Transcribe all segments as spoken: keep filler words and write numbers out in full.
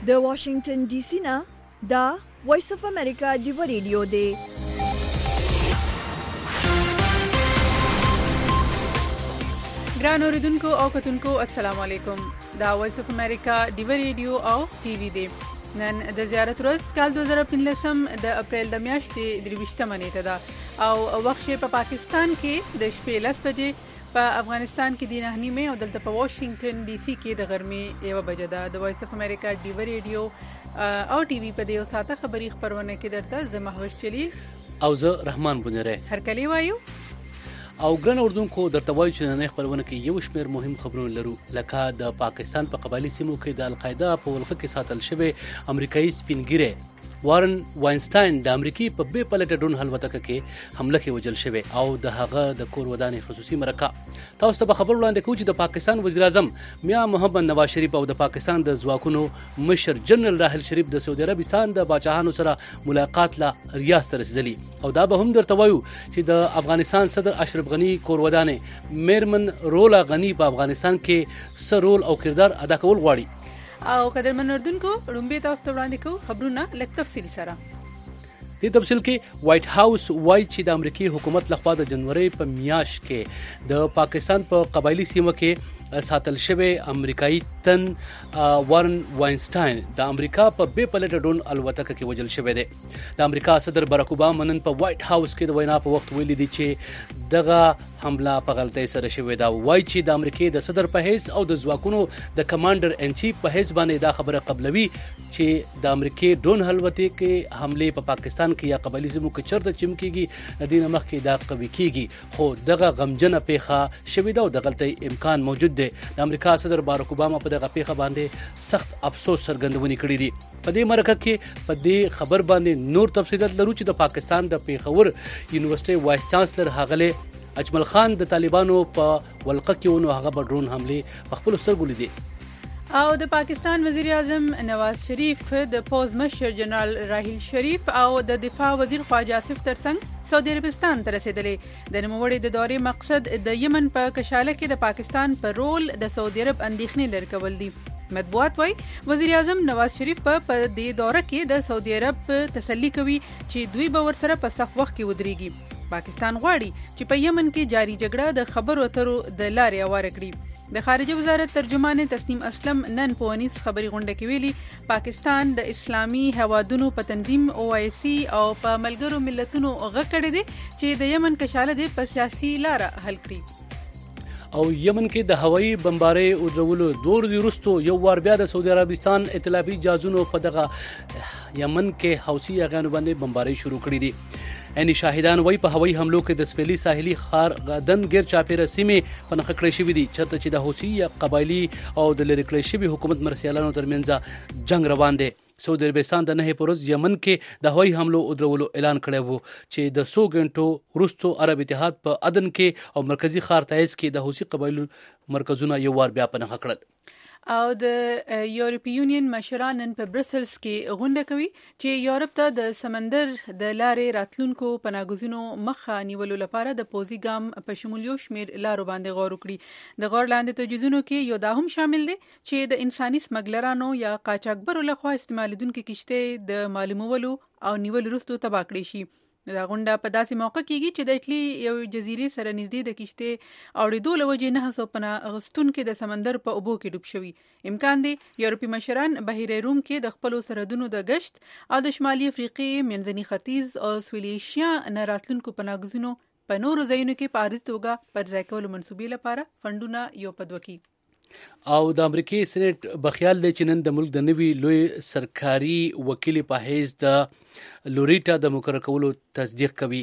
د واشنگټن ډي سي نه دا وایس اف امریکا ډیو ریډیو دی. ګران اوریدونکو او کتونکو السلام علیکم. دا وایس اف امریکا ډیو ریډیو او ټي وي دی. نن د زیارت ورځ کال دوه زره پنځلسم د اپریل د میاشتې درویشتمه نیټه ده او وخت په پاکستان کې د شپې لس بجې، په افغانستان کې د نهه نیمې او دلته په واشنگټن ډي سي کې د غرمې یوه بجه ده. د وایس اف امریکا ډیو ریډیو او ټي وي په دې یو ساعته خبري خبرونه کې درته زه مهوش جلیل او زه رحمان بنیری هرکلی وایو. او ګران اردوونکو درته وایو چې نن خبرونه کې یو شمېر مهم خبرونه لرو، لکه د پاکستان په قبایلي سیمو کې د القاعده په ولقه کې ساتل شوی امریکایي سپینګیری وارن واینسټاین د امریکای په بې پلټه ډرون الوتکه کې حمله کې وژل شوی او د هغه د کور ودانې خصوصي مرکه. تاسو ته خبر وړاندې کوو چې د پاکستان وزیر اعظم میا محمد نواز شریف او د پاکستان د ځواکونو مشر جنرال راحل شریف د سعودي عربستان د باچاهانو سره ملاقات لا ریاض ته رسیدلی او دا به هم درته وایو چې د افغانستان صدر اشرف غنی کور ودانې میرمن رولا غنی په افغانستان کې څه رول او کردار ادا کول غواړي. او قدرمن اردوونکو رومبه تاسو ته وړاندې کوو خبرونه لږ تفصیل سره. دې تفصیل کې وایټ هاوس وایي چې د امریکای حکومت لخوا د جنوري په میاشت کې د پاکستان په قبایلی سیمه کې ساتل شوی امریکایي تن وارن واینسټاین د امریکا په بې پلټه ډرون الوتکه کې وژل شوی دی. د امریکا صدر باراک اوباما نن په وایټ هاوس کې د وینا په وخت ویلي دی چې دغه حمله په غلطۍ سره شوې ده. وایي چې د امریکای د صدر په حیث او د ځواکونو د کمانډر ان چیف په حیث باندې دا خبره قبلوي چې د امریکای ډرون الوتکې حمله په پاکستان کې یا قبایلی سیمو کې چرته چمکیږي د دې مخکې دا قوي کیږي، خو دغه غمجنه پیښه شوې ده او د غلطۍ امکان موجود دی. د امریکا صدر باراک اوباما په دغه پیښه باندې سخت افسوس څرګندونې کړې دي. په دې مرکه کې په دې خبر باندې نور تفصیلات لرو چې د پاکستان د پیښور یونیورسيټي وایس چانسلر هغله اجمل خان د طالبانو په ولقه کې ونو هغه په ډرون حمله په خپل سترګو لیدي. او د پاکستان وزیر اعظم نواز شریف، د پوز مشر جنرال راحیل شریف او د دفاع وزیر خواجه آصف ترڅنګ سعودي عربستان ته رسیدلې. د نوموړي د دورې مقصد د یمن په کشاله کې د پاکستان پر رول د سعودي عرب اندېښنې لرې کول دي. مطبوعات وایي وزیر اعظم نواز شریف په دې دوره کې د سعودي عرب تسلی کوي چې دوی به ورسره په سخت وخت کې ودرېږي. پاکستان غواړي چې په یمن کې جاري جګړه د خبرو اترو د لارې هواره کړي. د خارجه وزارت ترجمان تسنیم اسلم نن په ونیس خبري غونډه کې ویلي پاکستان د اسلامي هوادونو په تنظیم او آی سی او په ملګرو ملتونو غږ کړی دی چې د یمن کشاله دی په سیاسي لار حل کړي. او یمن کې د هوایي بمبارۍ او درولو دور دی وروسته یو وار بیا د سعودي عربستان ائتلافي جازونو په دغه یمن کې حوثي اغانو باندې بمبارۍ شروع کړې دي. یعنی شاهدان وایي په هوایي حملو کې د سویلي ساحلي ښار غدن غیر چاپیره سیمې په نښه کړې شوې دي چېرته چې د حوثي یا قبایلي او د لرې کړی شوي حکومت مرسیالانو ترمنځ جنگ روان دی. سعودي عربستان د نهې په ورځ یمن کې د هوایي حملو او درولو اعلان کړی و چې د څو غنټو وروسته عرب اتحاد په عدن کې او مرکزي ښار تعز کې د حوثي قبایلو مرکزونه یو وار بیا په نښه کړل. او د یورپی یونین مشران نن په برسلز کې غونډه کوي چې یورپ ته د سمندر د لارې راتلونکو پناهګزینو مخه نیولو لپاره د پوځي ګام په شمول یو شمېر لارو باندې غور وکړي. د غور لاندې تجویزونو کې یو دا هم شامل دی چې د انساني سمګلرانو یا قاچاقبرو لخوا استعمالیدونکو کشتۍ د معلومولو او نیولو وروسته تباه کړي شي. دا غونډه په داسې موقع کېږي چې د اټلی یو جزیرې سره نږدې د کشتۍ اورېدو له وجې نهه سوه پناه اخیستونکي د سمندر په اوبو کې ډوب شوي. امکان دی یورپي مشران بحیره روم کې د خپلو سرحدونو د گشت او د شمالي افریقې، منځني ختیځ او سویلي ایشیا نه راتلونکو پناهګزینو په نورو ځایونو کې په عارضي توګه پر ځای کولو منصوبې لپاره فنډونه یو پد وکړي. او د امریکای سېنات بخیال دی چې نن د ملک د نوي لوی سرکاري وکیل په حیث د لوریټا د مقرر کولو تصدیق کوي.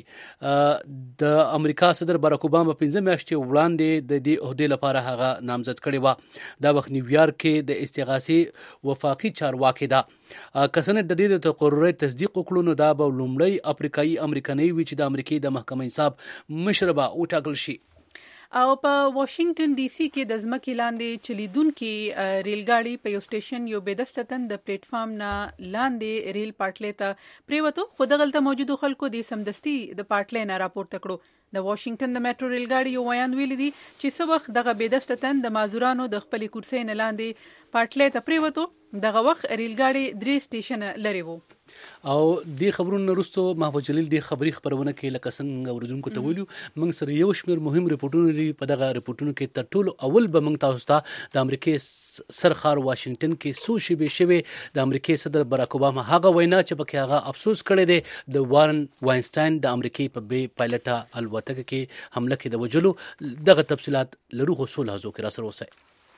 د امریکا صدر باراک اوباما پنځه میاشتې وړاندې د دې عہدې لپاره هغه نامزد کړی و. دا وخت نیویارک کې د استغاثې وفاقي چارواکي ده. که سېنات د دې د تقرر تصدیق وکړو نو دا به لومړی افریقایي امریکایي وي چې د امریکای د محکمې حساب مشر به وټاکل شي. او په واشنگټن ډي سي کې د ځمکې لاندې چلیدونکي ریلګاډي په یو سټیشن یو بېدسته تن د پلیټ فارم نه لاندې ریل پټلۍ ته پریوتو، خو دغلته موجودو خلکو د سمدستي د پټلۍ نه راپورته کړو. د واشنگټن د میټرو ریلګاډي یو ویان ویلي دي چې څه وخت دغه بېدسته تن د مازورانو د خپلې کورسۍ نه لاندې پټلۍ ته پریوتو، دغه وخت ریلګاډي درې سټیشنه لرې وو. او د خبرونو وروسته محمود جلیل د خبري خبرونه کې لکه څنګه اوریدونکو ته ویلو، موږ سره یو شمېر مهم ریپورتونه لري. په دغه ریپورتونو کې تر ټولو اول به موږ تاسو ته د امریکای سرخار واشنگټن کې څو شیبې شوې د امریکای صدر باراک اوباما هغه وینا چې پکې هغه افسوس کړی دی د وارن واینسټاین د امریکای په بې پایلټه الوتکه کې حمله کې د وجلو. دغه تفصيلات لرو خو سول هزو کې را سره اوسئ.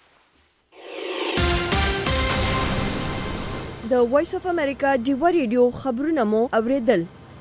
د وایس اف امریکا ډیوا ریډیو خبرونه مو اوریدل.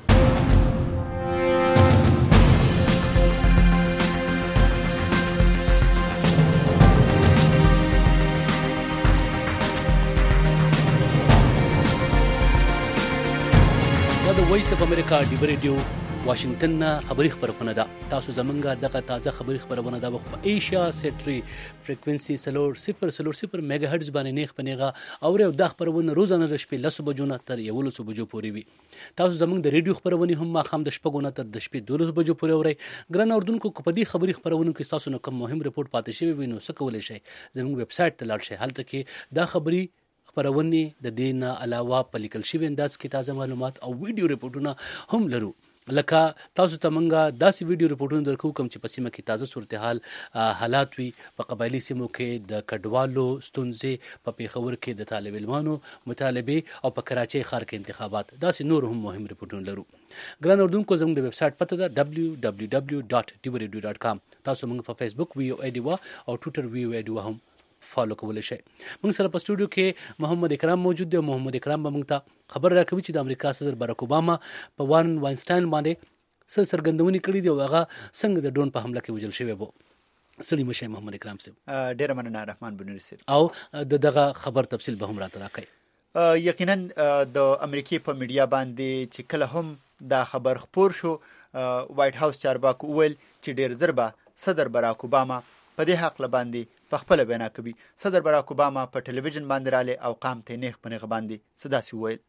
دا د وایس اف امریکا ډیوا ریډیو واشنگټن نه خبري خبرونه ده. تاسو زمونږه دغه تازه خبري خبرونه ده په ایشیا سټري فریکوئنسي سلور صفر سلور صفر میگا هرتز باندې نیخ پنیغه او د خبرونه روزانه د شپې لس بجو نه تر یولس بجو پورې وي. تاسو زمونږ د ریډیو خبرونه هم ما خام د شپږو نه تر د شپې دولس بجو پورې اورئ. ګران اوردونکو کو په دې خبري خبرونه کې تاسو نو کوم مهم ریپورت پاتې شوی وي نو څه کولای شئ زموږ ویب سټ ته لاړ شئ. هلته کې دا خبري خبرونه د دې نه علاوه په لیکل شوی انداز کې تازه معلومات او ویډیو ریپورتونه هم لرو. لکه تاسو ته منګه داسې ویډیو ریپورتونه درکو کوم چې په سیمه کې تازه صورتحال حالات وي، په قبایلی سیمو کې د کډوالو ستونزې، په پیښور کې د طالب علمانو مطالبه او په کراچۍ ښار کې انتخابات، داسې نور هم مهم ریپورتونه لرو. ګران اردوونکو زموږ د ویب سټ پته ده دبلیو دبلیو دبلیو ډاټ ډیوا ریډیو ډاټ کام. تاسو موږ په فیسبوک ویو ایډیوا او ټوئیټر ویو ایډیوا هم فالو کولای شئ. موږ سره په سټوډیو کې محمد اکرام موجود دی. محمد اکرام به موږ ته خبر راکوي چې د امریکا صدر باراک اوباما په وارن واینسټاین باندې څه سرګندونې کړې دي او هغه څنګه د ډرون په حمله کې وژل شوی وو. سلیم شه محمد اکرام صاحب. ډیر مننه رحمان بنوري صاحب. او د دغه خبر تفصیل به هم راته راکړئ. یقینا د امریکای په میډیا باندې چې کله هم دا خبر خپور شو، وایټ هاوس چارواکو ویل چې ډیر زربه صدر باراک اوباما په دې حق لباندې په خپل بیان کوي. صدر باراک اوباما په ټلویزیون باندې رااله او قام ته نیخ پنه باندې صدا سی ویل.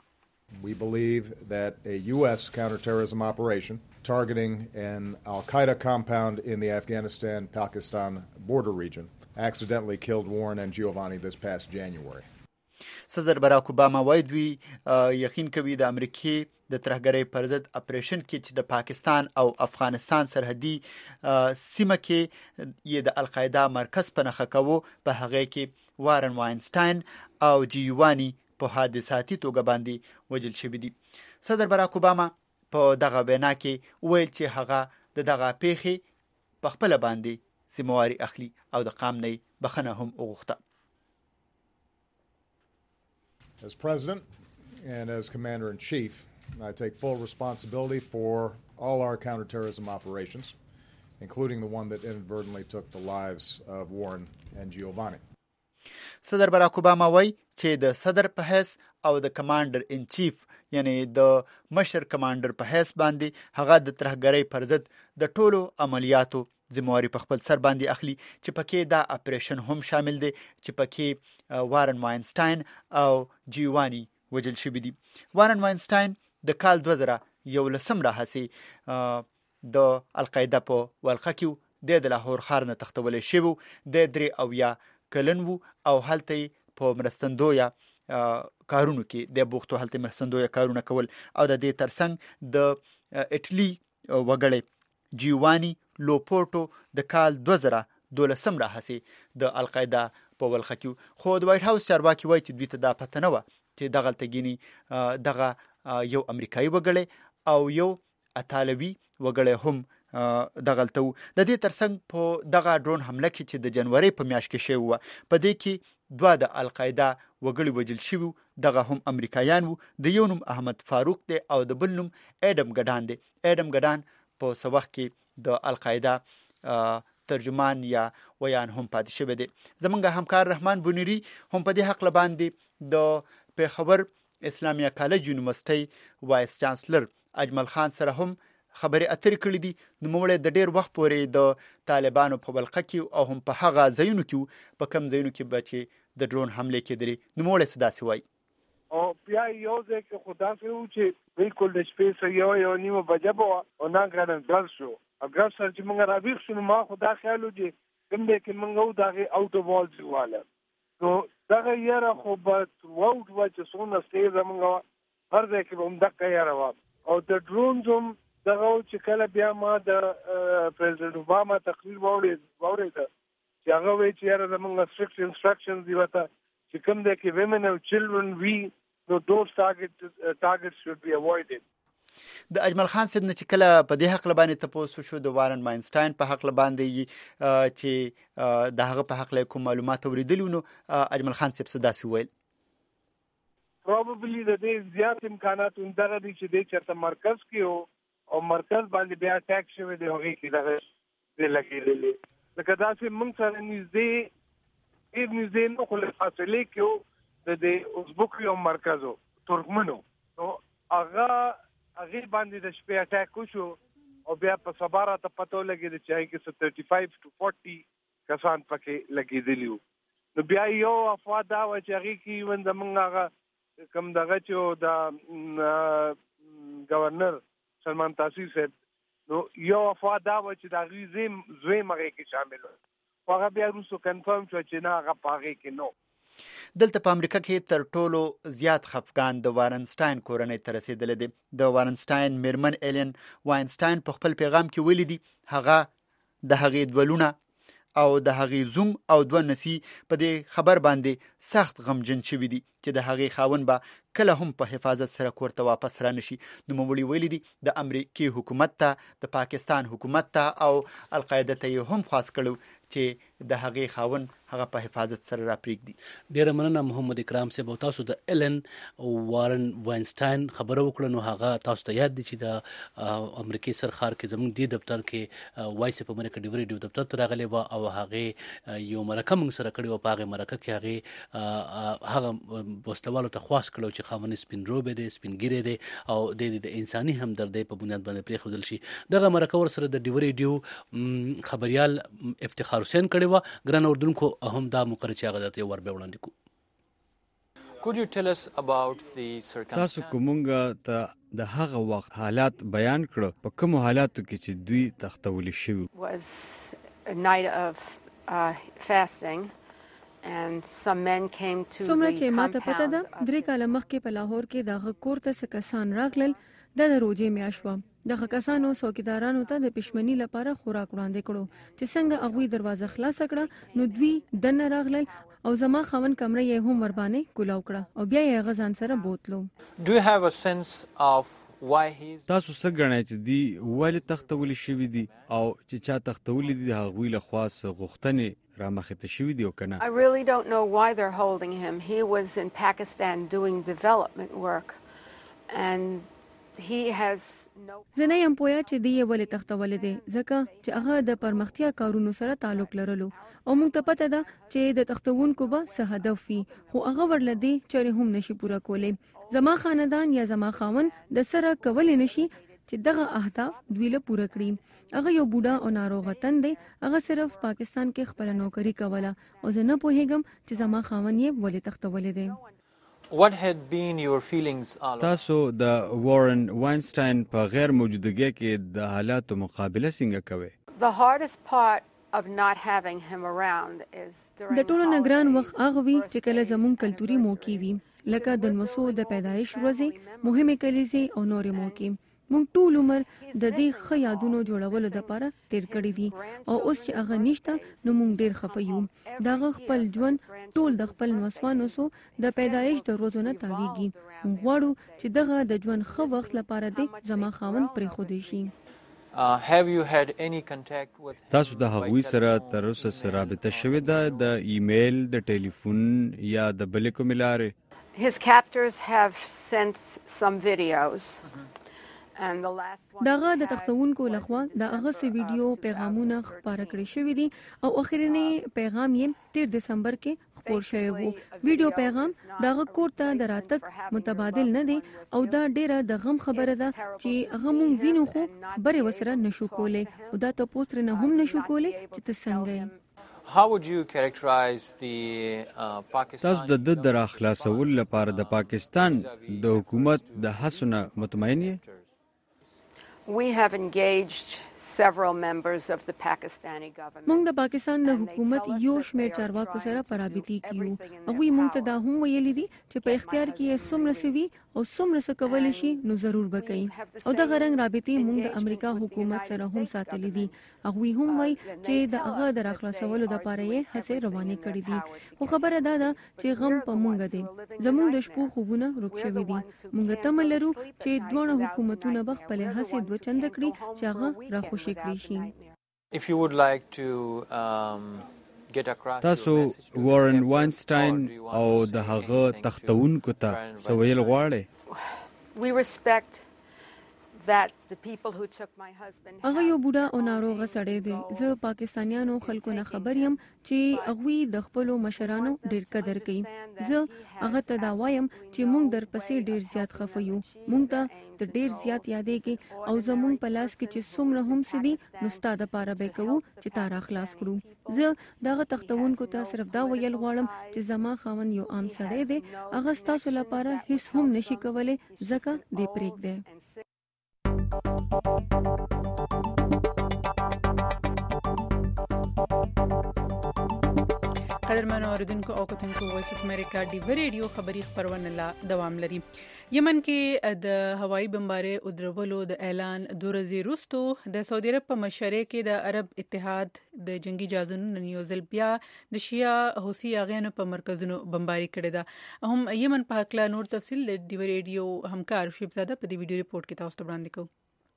We believe that a U S counterterrorism operation targeting an Al-Qaeda compound in the Afghanistan-Pakistan border region accidentally killed Warren and Giovanni this past January. صدر باراک اوباما وایي دوی یقین کوي د امریکای د ترهګرۍ پر ضد اپریشن کې چې د پاکستان او افغانستان سرحدي سیمه کې یې د القاعده مرکز په نخښه کوو، په هغه کې وارن واینسټاین او جیوانی په حادثاتي توګه باندې وژل شوي دي. صدر باراک اوباما په دغه وینا کې ویل چې هغه د دغه پیښې په خپل باندې ذمہواری اخلي او د قام نه بخنه هم وغوښته. As President and as Commander-in-Chief, I take full responsibility for all our counterterrorism operations, including the one that inadvertently took the lives of Warren and Giovanni. صدر باراک اوباما وایي چې د صدر په حیث او د کمانډر ان چیف یعنی د مشر کمانډر په حیث باندې هغه د ترهګرۍ پر ضد د ټولو عملیاتو ذمہواری په خپل سر باندې اخلي، چې پکې دا اپریشن هم شامل دی چې پکې وارن واینسټاین او جیوانی وژل شوي دي. وارن واینسټاین د کال دوه زره یولسم راهیسې د القاعده په ولقه کې د لاهور ښار نه تښتولی شوی، د درې اویا کلن وو او هلته په مرستندویه کارونو کې د بوختو هلته مرستندویه کارونه کول او د دې ترڅنګ د اټلی وګړی جیوانی لوپورټو د کال دوه زره دولسم راهیسې د القاعده په ولقه کې. خو د وایټ هاوس چارواکي وایي چې دوی ته دا پته نه وه چې دغلته ګینې دغه یو امریکایي وګړی او یو اطالوي وګړی هم دغلته وو. د دې ترڅنګ په دغه ډرون حمله کې چې د جنوري په میاشت کې شوی وه، په دې کې دوه د القاعده وګړي وژل شوي، دغه هم امریکایان وو. د یو نوم احمد فاروق دی او د بل نوم ایډم ګډان دی. ایډم ګډان په څه وخت کې د القاعده ترجمان یا ویان هم پاتې شوی دی. زمونږ همکار رحمان بنوري هم په دې حق لباندې د پیښور اسلامیه کالج یونیورسيټي وایس چانسلر اجمل خان سره هم خبرې اترې کړې دي. نوموړی د ډېر وخت پورې د طالبانو په ولقه کې او هم په هغه ځایونو کې په کم ځایونو کې به چې د ډرون حملې کېدلې. نوموړی څه داسې وایي. او بیا یو ځای کې خو داسې و چې بالکل د شپې سره یو یو نیمه بجه به وه او ناګهانه ګرد شو. او ګرد سره چې موږ راویښ شو نو ما خو دا خیال و چې کوم دی کې موږ وو د هغې اوټ اف والز واله نو دغه یاره خو به واوټ وه چې څومره ستیزه موږ وه هر ځای کې به همدغه یاره وه. او د ډرونز هم دغه و چې کله بیا ما د پرزیدنټ اوباما تقریر واورېده چې هغه وایي چې یاره زموږ سټرکټ انسټرکشنز دي ورته چې کوم دی کې ویمن او چلډرن وي نو those targets uh, targets should be avoided. د اجمل خان صاحب نه چې کله په دې حق باندې تاسو شو د وارن واینسټاین په حق باندې چې د هغه په حق له کوم معلومات اوریدلو نو اجمل خان صاحب څه داسې ویل. probably د دې زیات امکانات اندغه دي چې د چرته مرکز کې او مرکز باندې بیا اٹیک شوی دی هغه کې دغه د لګیدلې لکه دا چې موږ سره نږدې ډېر نږدې نو خو له فاصلې کې د دې ازبک یو مرکزو ترکمنو نو هغه هغه باندې د شپې اٹیک وشو او بیا په سبا راته پته ولګېده چې هغې کې thirty five to forty کسان پکې لګېدلي وو. نو بیا یو افوا دا وه چې هغې کې ایون زموږ هغه کوم دغه چې د ګورنر سلمان تاثیر صاحب نو یو افوا دا وه چې د هغې زویم هغې کې شامل و خو هغه بیا وروستو کنفرم شوه چې نه هغه په هغې کې نو. دلته په امریکا کې تر ټولو زیات خفګان د وارنسټاین کورنۍ ته رسېدلی دی. د وارنسټاین میرمن ایلن واینسټاین په خپل پیغام کې ویلي دي هغه د هغې دوه لونه او د هغې زوم او دوه نسي په دې خبر باندې سخت غمجن شوي دي چې د هغې خاوند به کله هم په حفاظت سره کور ته واپس را نشي. نوموړي ویلي دي د امریکې حکومت ته د پاکستان حکومت ته او القاعده ته یې هم خواست کړو چې د هغې خاوند هغه په حفاظت سره را پرېږدي. ډیره مننه محمد اکرام صاحب. او تاسو د ایلن وارن واینسټاین خبره وکړه نو هغه تاسو ته یاد دي چې د امریکې سرخار کې زموږ دې دفتر کې وایس په امریکا ډیوریډیو دفتر ته راغلی وه او هغې یو مرکه موږ سره کړې وه. په هغې مرکه کې هغې هغه وسلوالو ته خواست کړی چې خاوند سپین روبی دی سپین ږیری دی او د د انساني همدردۍ په بنیاد باندې پرېښودل شي. دغه مرکه ورسره د ډیوریډیو خبریال افتخار حسین کړې وه. ګران اردوونکو هم دا مقرر چې هغه درته یو ور بیا وړاندې کړو. تاسو کومونګه ته د هغه وخت حالات بیان کړو په کوم حالاتو کې چې دوی تختولی شوي. څومره چې ماته پته ده درې کاله مخکې په لاهور کې دغه کور ته څه کسان راغلل د روژې میاشت وه. دغه کسانو څوکیدارانو ته د پښمنۍ لپاره خوراک وړاندې کړو چې څنګه هغوی دروازه خلاصه کړه نو دوی دننه راغلل او زما خاوند کمره یې هم ورباندې کولاو کړه او بیا یې هغه ځان سره بوتلو. تاسو څه ګڼئ چې دوی ولې تختولی شوي دي او چې چا تختولی دي د هغوی لخوا څه غوښتنې رامخته شوي دي او که نه؟ I really don't know why they're holding him. He was in Pakistan doing development work and he has no زه نه یم پوهه چې دی یې ولې تختولی دی ځکه چې هغه د پرمختیا کارونو سره تعلق لرلو او موږ ته پته ده چې د تختوونکو به څه هدف وي خو هغه ورله دی چارې هم نشي پوره کولی. زما خاندان یا زما خاوند د سره کولی نشي چې دغه اهداف دوی له پوره کړي. هغه یو بوډا او ناروغه تن دی. هغه صرف پاکستان کې خپله نوکري کوله او زه نه پوهیږم چې زما خاوند یې ولې تختولی دی. What had been your feelings all تاسو د وارن واینسټاین په غیر موجودګۍ کې د حالاتو مقابله څنګه کوئ؟ The hardest part of not having him around is during د ټولو نه ګران وخت هغه وي چې کله زموږ کلتوري موقع وي لکه د لمسو د پیدایش ورځې مهمې کلیزې او نورې موقع. موږ ټول عمر د دې ښه یادونو جوړولو دپاره تیر کړي دي او اوس چې هغه نشته نو موږ ډېر خفه یو. دغه خپل ژوند ټول د خپل نوسوانو سو د پیدایش د ورځو نه تاویږي. موږ غواړو چې دغه د ژوند ښه وخت لپاره دې زما خاوند پرېښودی شي. Uh, have you had any contact with him? تاسو د هغوی سره تر اوسه سره رابطه شوې ده د ایمیل د ټلیفون یا د بلې کومې لارې؟ His captors have sent some videos. دغه د تختونکو لخوا د هغه سي ویډیو پیغامونه خبره کړی شوې دي او اخرنی پیغام یې تیر دسمبر کې خپور شوی وو. ویډیو پیغام دغه کور ته د راتګ متبادل نه دی او دا ډیره د غم خبره ده چې هغه مونږ وینو خو خبرې وسره نشو کولای او دا ته پوسټر نه هم نشو کولای چې ته څنګه یې. How would you characterize the uh, Pakistan? تاسو د د در اخلاصول لپاره د پاکستان د حکومت د حسنه مطمئن یې؟ We have engaged several members of the Pakistani government. مونږ د پاکستان د حکومت یو شمېر چارواکو سره پرابطي کیو. هغوی مونږ ته دا هم ویلي دي چې په اختیار کې یې څومره سوي او څومره څه کولی شي نو ضرور وکړي او دغه رنګ رابطې مونږ د امریکا حکومت سره هم ساتلي دي. هغوی هم وایي چې د هغه د راخلاصولو دپاره یې هڅې روانې کړې دي خو خبره دا ده چې غم په مونږ دی. زمونږ د شپو خوبونه ورک شوي دي. مونږ تمه لرو چې دواړه حکومتونه به خپلې هڅې دوه چنده کړي چې هغه راخوشي کړي شي. If you would like to um, get across تاسو وارن واینسټاین او د هغه تختونکو ته سویل غواړئ؟ We respect that the people who took my husband. هغه یو بوډا او ناروغه سړی دی. زه پاکستانیانو خلکو نه خبر یم چې هغوی د خپلو مشرانو ډېر قدر کوي. زه هغه ته دا وایم چې مونږ در پسې ډېر زیات خفه یو. مونږ ته ته ډېر زیات یادېږي او زمونږ په لاس کې چې څومره هم څه دي نو ستا دپاره به یې کوو چې تا راخلاص کړو. زه دغه تختونکو ته صرف دا ویل غواړم چې زما خاوند یو عام سړی دی. هغه ستاسو لپاره هیڅ هم نشي کولی ځکه دې پرېږدی. قدرمنو اوریدونکو او کتونکو وایس اف امریکا ډیو ریډیو خبری خبرونه لا دوام لري. یمن کې د هوایي بمبارۍ او درولو د اعلان دوه ورځې وروسته د سعودي عرب په مشرۍ کې د عرب اتحاد د جنگي جهازونو نن یو ځل بیا د شیعه حوثي اغیانو په مرکزونو بمباري کړې ده. هم یمن په حق لا نور تفصیل ډیو ریډیو همکار شیب زاده په دې ویډیو ریپورت کې تاسو ته وړاندې کوو.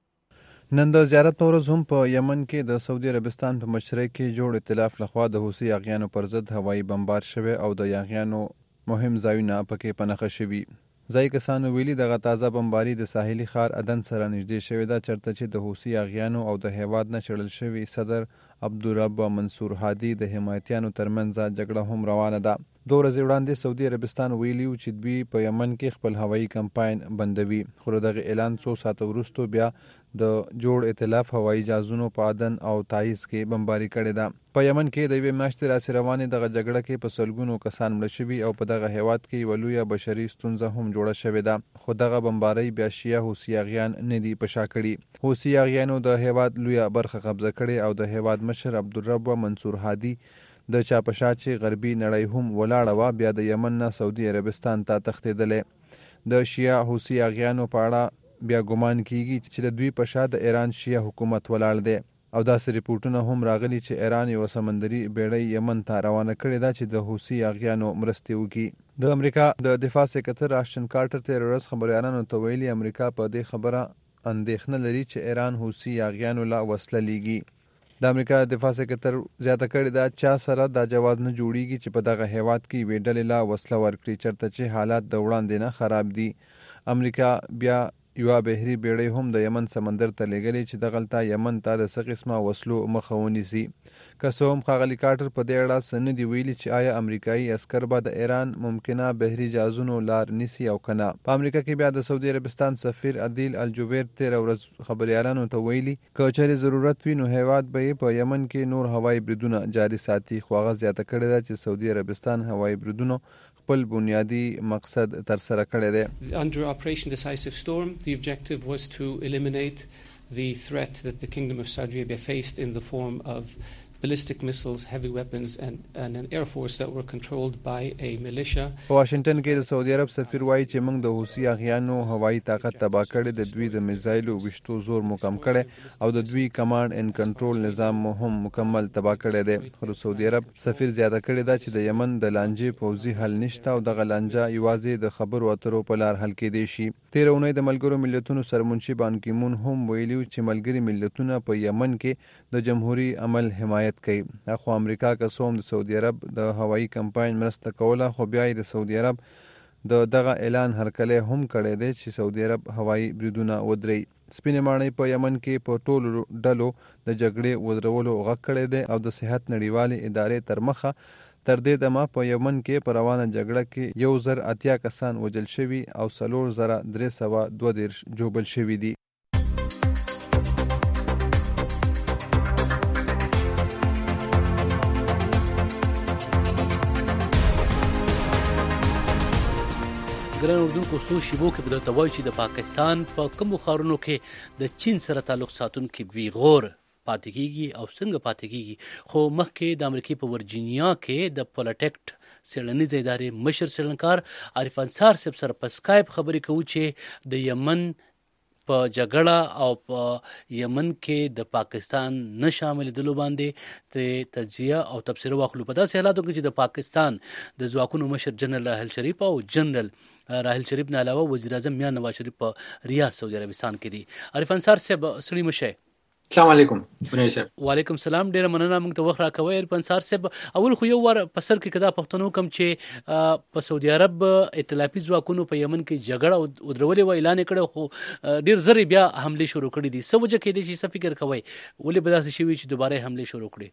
نن د زیارت په ورځ هم په یمن کې د سعودي عربستان په مشرۍ کې جوړ ائتلاف لخوا د حوثي اغیانو پر ضد هوایي بمبار شوی او د اغیانو مهم ځایونه پکې پنهخه شوي. ځای کسانو ویلي دغه تازه بمباري د ساحلي ښار عدن سره نږدې شوې ده چېرته چې د حوثي اغیانو او د هیواد نه شړل شوي صدر عبدالرب منصور هادي د حمایتیانو ترمنځ جګړه هم روانه ده. دوه ورځې وړاندې سعودي عربستان ویلي و چې دوی په یمن کې خپل هوایي کمپاین بندوي خو دغه اعلان څو ساعته وروسته بیا د جوړ ائتلاف هوایي جهازونو په عدن او تعیز کې بمباري کړې ده. په یمن کې د یوې میاشتې راسې روانې دغه جګړه کې په سلګونو کسان مړه شوي او په دغه هیواد کې یوه لویه بشري ستونزه هم جوړه شوې ده خو دغه بمبارۍ بیا شیعه حوثي اغیان نه دي په شا کړي. حوثي اغیانو د هیواد لویه برخه قبضه کړې او د هیواد مشر عبدالرب منصور هادي د چا په شا چې غربي نړۍ هم ولاړه وه بیا د یمن نه سعودي عربستان ته تښتېدلی. د شیعه حوثي اغیانو په اړه بیا ګمان کیږي چې د دوی په شا د ایران شیعه حکومت ولاړ دی او داسې ریپورټونه هم راغلي چې ایران یوه سمندري بیړۍ یمن ته روانه کړې ده چې د حوثي اغیانو مرستې وکړي. د امریکا د دفاع سکرتر اشټن کارټر تېره ورځ خبریالانو ته ویلي امریکا په دې خبره اندېښنه لري چې ایران حوثي اغیانو له وسله لیږي. د امریکا دفاع سکرتر زیاته کړې ده چا سره دا جواز نه جوړیږي چې په دغه هیواد کې یوې ډلې له وسله ورکړي چېرته چې حالات د وړاندې نه خراب دي. امریکا بیا یوه بحري بیړۍ هم د یمن سمندر ته لیږلې چې دغلته یمن ته د څه قسمه وسلو مخه ونیسي. که څه هم ښاغلي کارټر په دې اړه څه نه دي ویلي چې آیا امریکایي عسکر به د ایران ممکنه بحري جهازونو لار نیسي او که نه. په امریکا کې بیا د سعودي عربستان سفیر عدیل الجبیر تېره ورځ خبریالانو ته ویلي که چېرې ضرورت وي نو هیواد به یې په یمن کې نور هوایي بریدونه جاري ساتي خو هغه زیاته کړې ده چې سعودي عربستان هوایي بریدونو خپل بنیادی مقصد ترسره کړی دی. Under Operation Decisive Storm, the objective was to eliminate the threat that the Kingdom of Saudi Arabia faced in the form of ballistic missiles, heavy weapons and, and an air force that were controlled by a militia. په واشنگټن کې د سعودي عرب سفیر وایي چې موږ د حوثي اغیانو هوایي طاقت تباه کړی د دوی د میزایلو ویشتو زور مو کم کړی او د دوی کمانډ ان کنټرول نظام مو هم مکمل تباه کړی دی. خو د سعودي عرب سفیر زیاته کړې ده چې د یمن د لانجې پوځي حل نشته او دغه لانجه یوازې د خبرو اترو په لار حل کېدی شي. تېره اونۍ د ملګرو ملتونو سرمنشي بان کی مون هم ویلي چې ملګري ملتونه په یمن کې د جمهوری عمل حمایت کوي. اخو امریکا که څوم د سعودي عرب د هوایي کمپاین مرسته کوله خو بیا د سعودي عرب د دغه اعلان هرکلی هم کړی دی چې سعودي عرب هوایي بریدونه ودري. سپینې ماڼۍ په یمن کې په ټولو ډلو د جګړې ودرولو غږ کړی دی او د صحت نړیوالې ادارې تر مخه تر دې دمه په یمن کې په روانه جګړه کې یو زر اتیا کسان وژل شوي او څلور زره درې سوه دوه دېرش ژوبل شوي دي. ګران اردوونکو څو شیبو کې به درته وایو چې د پاکستان په کومو ښارونو کې د چین سره تعلق ساتونکي ویغور پاتې کیږي او څنګه پاتې کیږي. خو مخکې د امریکې په ورجینیا کې د پولیټیکټ څېړنیزې ادارې مشر څېړنکار عارف انصار صاحب سره په سکایپ خبرې کوو چې د یمن په جګړه او په یمن کې د پاکستان نه شاملېدلو باندې ته تجزیه او تبصره واخلو. په داسې حالاتو کې چې د پاکستان د ځواکونو مشر جنرال راحل شریف او جنرال راحل شریف نه علاوه وزیر اعظم میاں نواز شریف په ریاض سعودي عربستان کې دي. عارف انصار صاحب سړي مشه. السلام علیکم. وعلیکم السلام. ډیره مننه موږ ته وخت راکوي. عارف انصار صاحب اول خو یو ور په سر کې کدا پښتنو کم چې په سعودي عرب ائتلافي ځواکونو په یمن کې جګړه ودرولې و اعلان کړو خو ډیر زری بیا حمله شروع کړې دي. څه وجه کې دي چې څه فکر کوي ولې به داسې شي چې دوباره حمله شروع کړي؟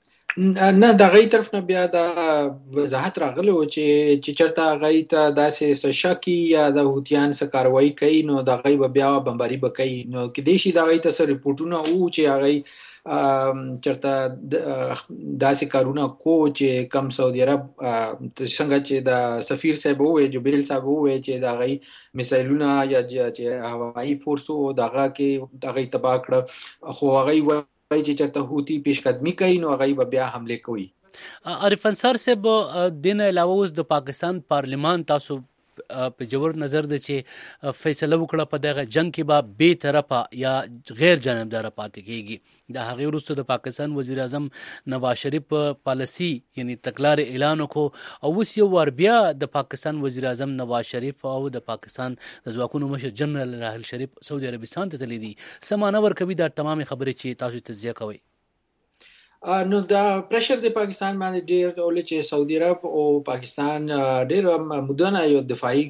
نه د غي طرف نه بیا د وضاحت راغلی و چې چې چرته غي ته داسې شکی یا د هوتیان سره کاروایی کوي نو د غي بیا بمباری بکای نو کې د شي د غي ته سره رپورټونه او چې غي چرته داسې کارونه کو چې کم سعودي عرب څنګه چې د سفیر صاحب وې جبريل صاحب وې چې د غي میسایلونه یا چې هوایي فورسو دغه کې دغه تباہ کړ خو غي چې چرته هوتی پیش قدمی کوي نو هغه بیا حمله کوي. عارف انصار صاحب دین علاوه اوس د پاکستان پارلیمان تاسو په جوړ نظر د چې فیصله وکړه په دغه جنگ کې به بے طرفه یا غیر جانبدار پاتې کیږي. د هغه وروسته د پاکستان وزیر اعظم نواز شریف پالیسی یعنی تکلار اعلان وکړو او اوس یو ور بیا د پاکستان وزیر اعظم نواز شریف او د پاکستان د ځواکونو مشر جنرال راحل شریف سعودي عربستان ته تللی دي. سمانه ور کوي دا تمام خبرې چې تاسو تجزیه کوي. نو دا پریشر د پاکستان باندې ډیر ډول چې سعودي عرب او پاکستان ډیر مدونه یو دفاعي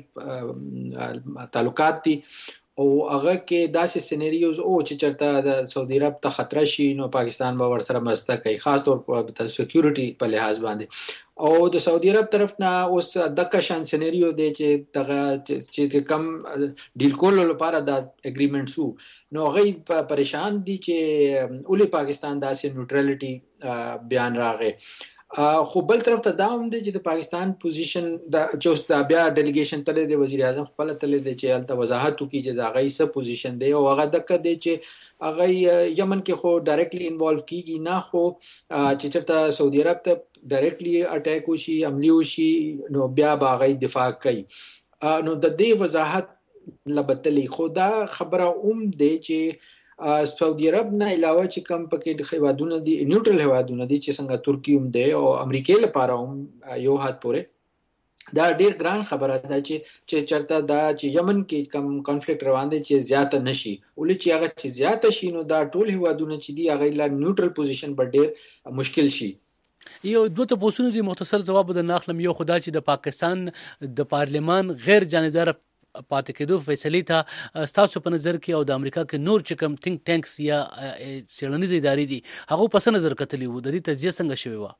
تعلقات دي او هغه کې داسې سيناريوز او چې چرته د سعودي عرب ته خطر شي نو پاکستان به ورسره مسته کوي خاص طور په سکیورټي په لحاظ باندې او د سعودي عرب طرف نه اوس د کشان سيناريو دی چې دغه چې کم ډیل کولو لپاره د اګریمنټ سو نو هغه پریشان دي چې اولي پاکستان داسې نیوټرالټي بیان راغی. خو بل طرف ته دا هم دی چې د پاکستان پوزیشن د چې بیا ډیلیګیشن تل د وزیر اعظم خپل تل د چې الته وضاحت وکړي چې دا غي څه پوزیشن دی او هغه دغه دی چې هغه یمن کې خو ډایرکټلی انوالو کیږي نه خو چې چرته سعودي عرب ته ډایرکټلی اٹیک وشي عملی وشي نو بیا به غي دفاع کوي. نو د دې وضاحت لبتلی خو دا خبره اوم دی چې سعودي عرب نه علاوه چې کم پکې د هیوادونو دي نیوټرل هیوادونو دي چې څنګه ترکی هم دی او امریکا لپاره هم یو حد پورې دا ډیر ګران خبره ده چې چې چرته دا چې یمن کې کم کانفلیکټ روان دي چې زیاته نشي ولې چې هغه چې زیاته شي نو دا ټول هیوادونو چې دي هغه لا نیوټرل پوزیشن به ډیر مشکل شي. یو دوه تاسو دي مختصر جواب د ناخلم یو خدا چې د پاکستان د پارلیمان غیر جانبدار پاتې کېدو فیصلې ته ستاسو په نظر کې او د امریکا کې نور چې کوم تھنک ټانکس یا څېړنیزې ادارې دي هغه په څه نظر کتلی وو د دې تجزیه څنګه شوې وه؟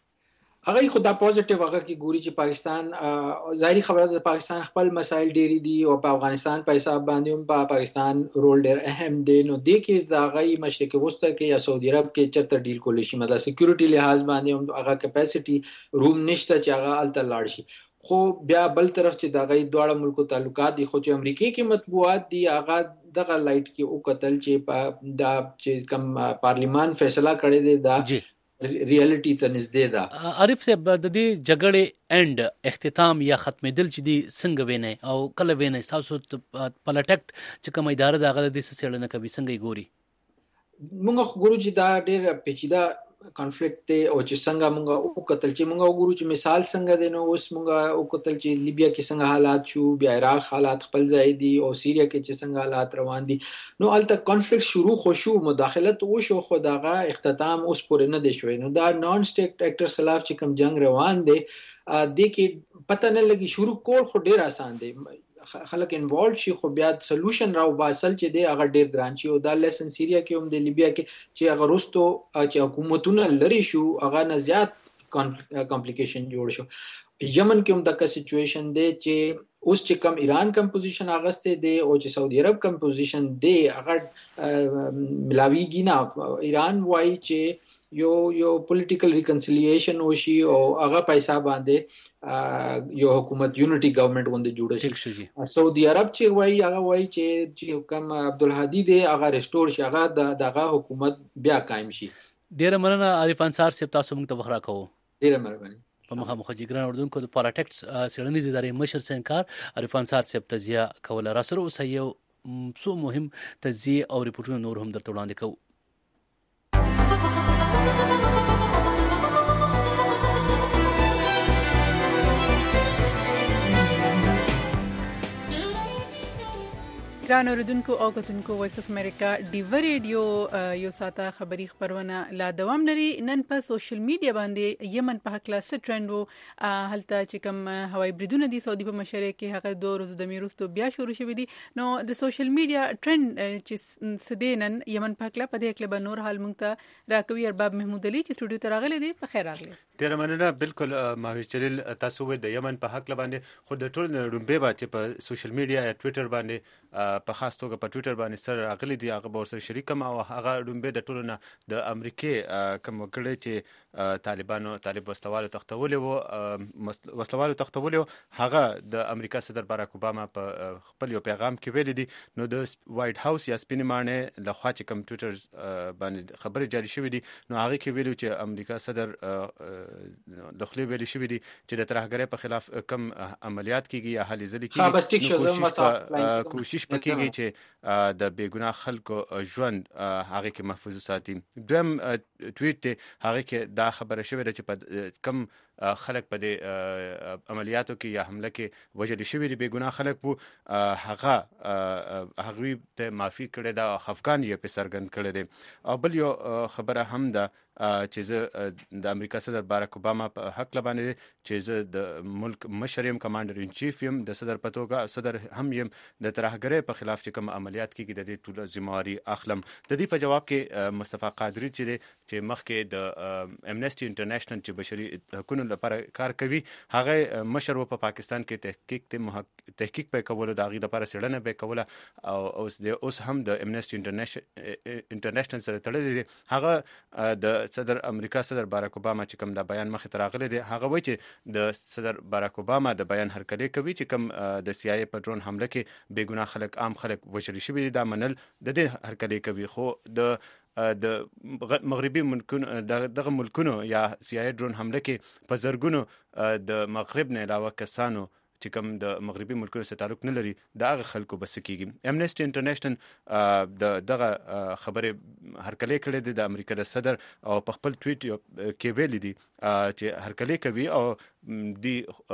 هغه خو دا پوزټیو هغه کې ګوري چې پاکستان ظاهري خبره ده پاکستان خپل مسایل ډېری دي او په افغانستان په حساب باندې هم په پاکستان رول ډېر اهم دی نو د کې دا غي مشرق وسطی کې یا سعودي عرب کې چرته ډیل کول شي مطلب سکیورټي لحاظ باندې هم هغه کیپاسټي روم نشته چې هغه الته لاړ شي. خو بیا بل طرف چې دا غي دواړه ملکو تعلقات دي خو چې امریکای کې مطبوعات دي هغه دغه لایټ کې او قتل چې دا چې کم پارلیمان فیصله کړی دی دا ریالټي ته نږدې ده. عارف صاحب د دې جګړې اند اختتام یا ختمېدل چې دی څنګه ویني او کله ویني تاسو پالیټیکټ چې کوم اداره دا غل د څېړنه کوي څنګه ګوري؟ موږ ګورو چې دا ډېر پیچیده کانفلیکټ دی او چې څنګه موږ او قتل چې موږ وګورو چې مثال څنګه دی نو اوس موږ او قتل چې لیبیا کې څنګه حالات شو بیا عراق حالات خپل ځای دي او سیریا کې چې څنګه حالات روان دي نو الته کانفلیکټ شروع خو شو مداخلت او شو خداغه اختتام اوس پورې نه دی شوی نو دا نان سټیټ اکټرز خلاف چې کوم جنگ روان دی د کې پته نه لګي شروع کول خو ډیر آسان دی خلک انوالو شي خو بیا سولوشن راو باسل چې دی هغه ډیر ګران شي او د لیسن سیریا کې هم د لیبیا کې چې هغه روستو چې حکومتونه لري شو هغه نه زیات کمپلیکیشن جوړ شو یمن کې هم دغه سچويشن دی چې اوس چې کم ایران کم پوزیشن اغسته دی او چې سعودي عرب کم پوزیشن دی هغه ملاویږي نه ایران وایي چې یو یو پولیټیکل ریکنسیلیشن وشي او هغه پیسې باندې یو حکومت یونټي ګورنمنت باندې جوړ شي سعودي عرب چې وایي هغه وایي چې چې کم عبدالهادي دی هغه ریسټور شي هغه دغه حکومت بیا قائم شي ډیر مننه عارف انصار صاحب تاسو موږ ته بخرا کوو ډیر مهرباني په مخه مخه جګران اردوونکو د پاراټکس سیړنیز ادارې مشر څنګه عارف انصار صاحب تزیه کوله را سره اوس یو څو مهم تزیه او ریپورتونه نور هم درته وړاندې کوو ګران اوریدونکو او کتونکو وایس اف امریکا ډیو ریډیو یو ساته خبری خبرونه لا دوام لري نن په سوشل میډیا باندې یمن په حق لا ټرند وو هلته چې کوم هوایي بریدونه دي سعودي په مشرۍ کې هغه دوه ورځې د میروستو بیا شروع شوی دي نو د سوشل میډیا ټرند چې سدینن یمن په حق لا په دې کې به نور حال مونږ ته راکوي ارباب محمود علي چې سټوډیو ته راغلي دي په خیر راغلي ډیر مننه بالکل ماوی چلیل تاسو د یمن په حق لا باندې خو د ټول رومبه با چې په سوشل میډیا یا ټوئیټر باندې په خاص توګه په ټوئیټر باندې سره راغلي دي هغه به سره شریک ما او هغه رومبه د ټولو نه د امریکای کوم وکړي چې طالبانو طالب وسلوالو تختولې وو وسلوالو تختولې هغه د امریکا صدر باراک اوباما په خپل یو پیغام کې ویل دي نو د وایټ هاوس یا سپینې مانه له خوا چې کوم ټوئیټر باندې خبرې جاری شوې دي نو هغه کې ویلو چې امریکا صدر د خپل ویل شوې دي چې د ترهګرۍ په خلاف کم عملیات کیږي یا هلې ځلې کیږي کوشش پکېږي چې د بیګناه خلکو ژوند هغه کې محفوظ وساتي دویم ټویټ هغه کې دا خبره شوې ده چې په کم خلک په دې عملیاتو کې یا حمله کې وژل شوي دي بیګناه خلک وو هغه هغوی ته معافي کړې ده خفګان یې په څرګند کړی دی او بل یو خبره هم ده چې زه د امریکا صدر باراک اوباما په حق لبانې چې زه د ملک مشر یم کمانډر ان چیف یم د صدر په توګه صدر هم یم د ترهګرۍ په خلاف چې کوم عملیات کیږي د دې ټول ذمہواری اخلم د دې په جواب کې مصطفی قادری چې دی چې مخکې د امنیسټي انټرنیشنل چې بشري حقوقو لپاره کار کوي هغه مشر و په پاکستان کې تحقیق ته تحقیق په کولو د غیر لپاره سړنه به کوله او اوس د اوس هم د امنیسټي انټرنیشنل انټرنیشنل سره تړلې دي هغه د صدر امریکا صدر باراک اوباما چې کوم د بیان مخې ته راغلی دی هغه وایي چې د صدر باراک اوباما د بیان هرکلی کوي چې کوم د سی آی ای په ډرون حمله کې بیګناه خلک عام خلک وژل شوي دي دا منل د دې هرکلی کوي خو د د مغربي ملکونو دغه ملکونو یا سی آی ای ډرون حمله کې په زرګونو د مغرب نه علاوه کسانو چې کوم د مغربي ملکونو سره تعلق نه لري دا هغه خلکو بس کیږي امنیسټي انټرنیشنل د دغه خبره هرکلی کړې ده د امریکا د صدر او په خپل ټویټ کې ویلي دي چې هرکلی کوي او دی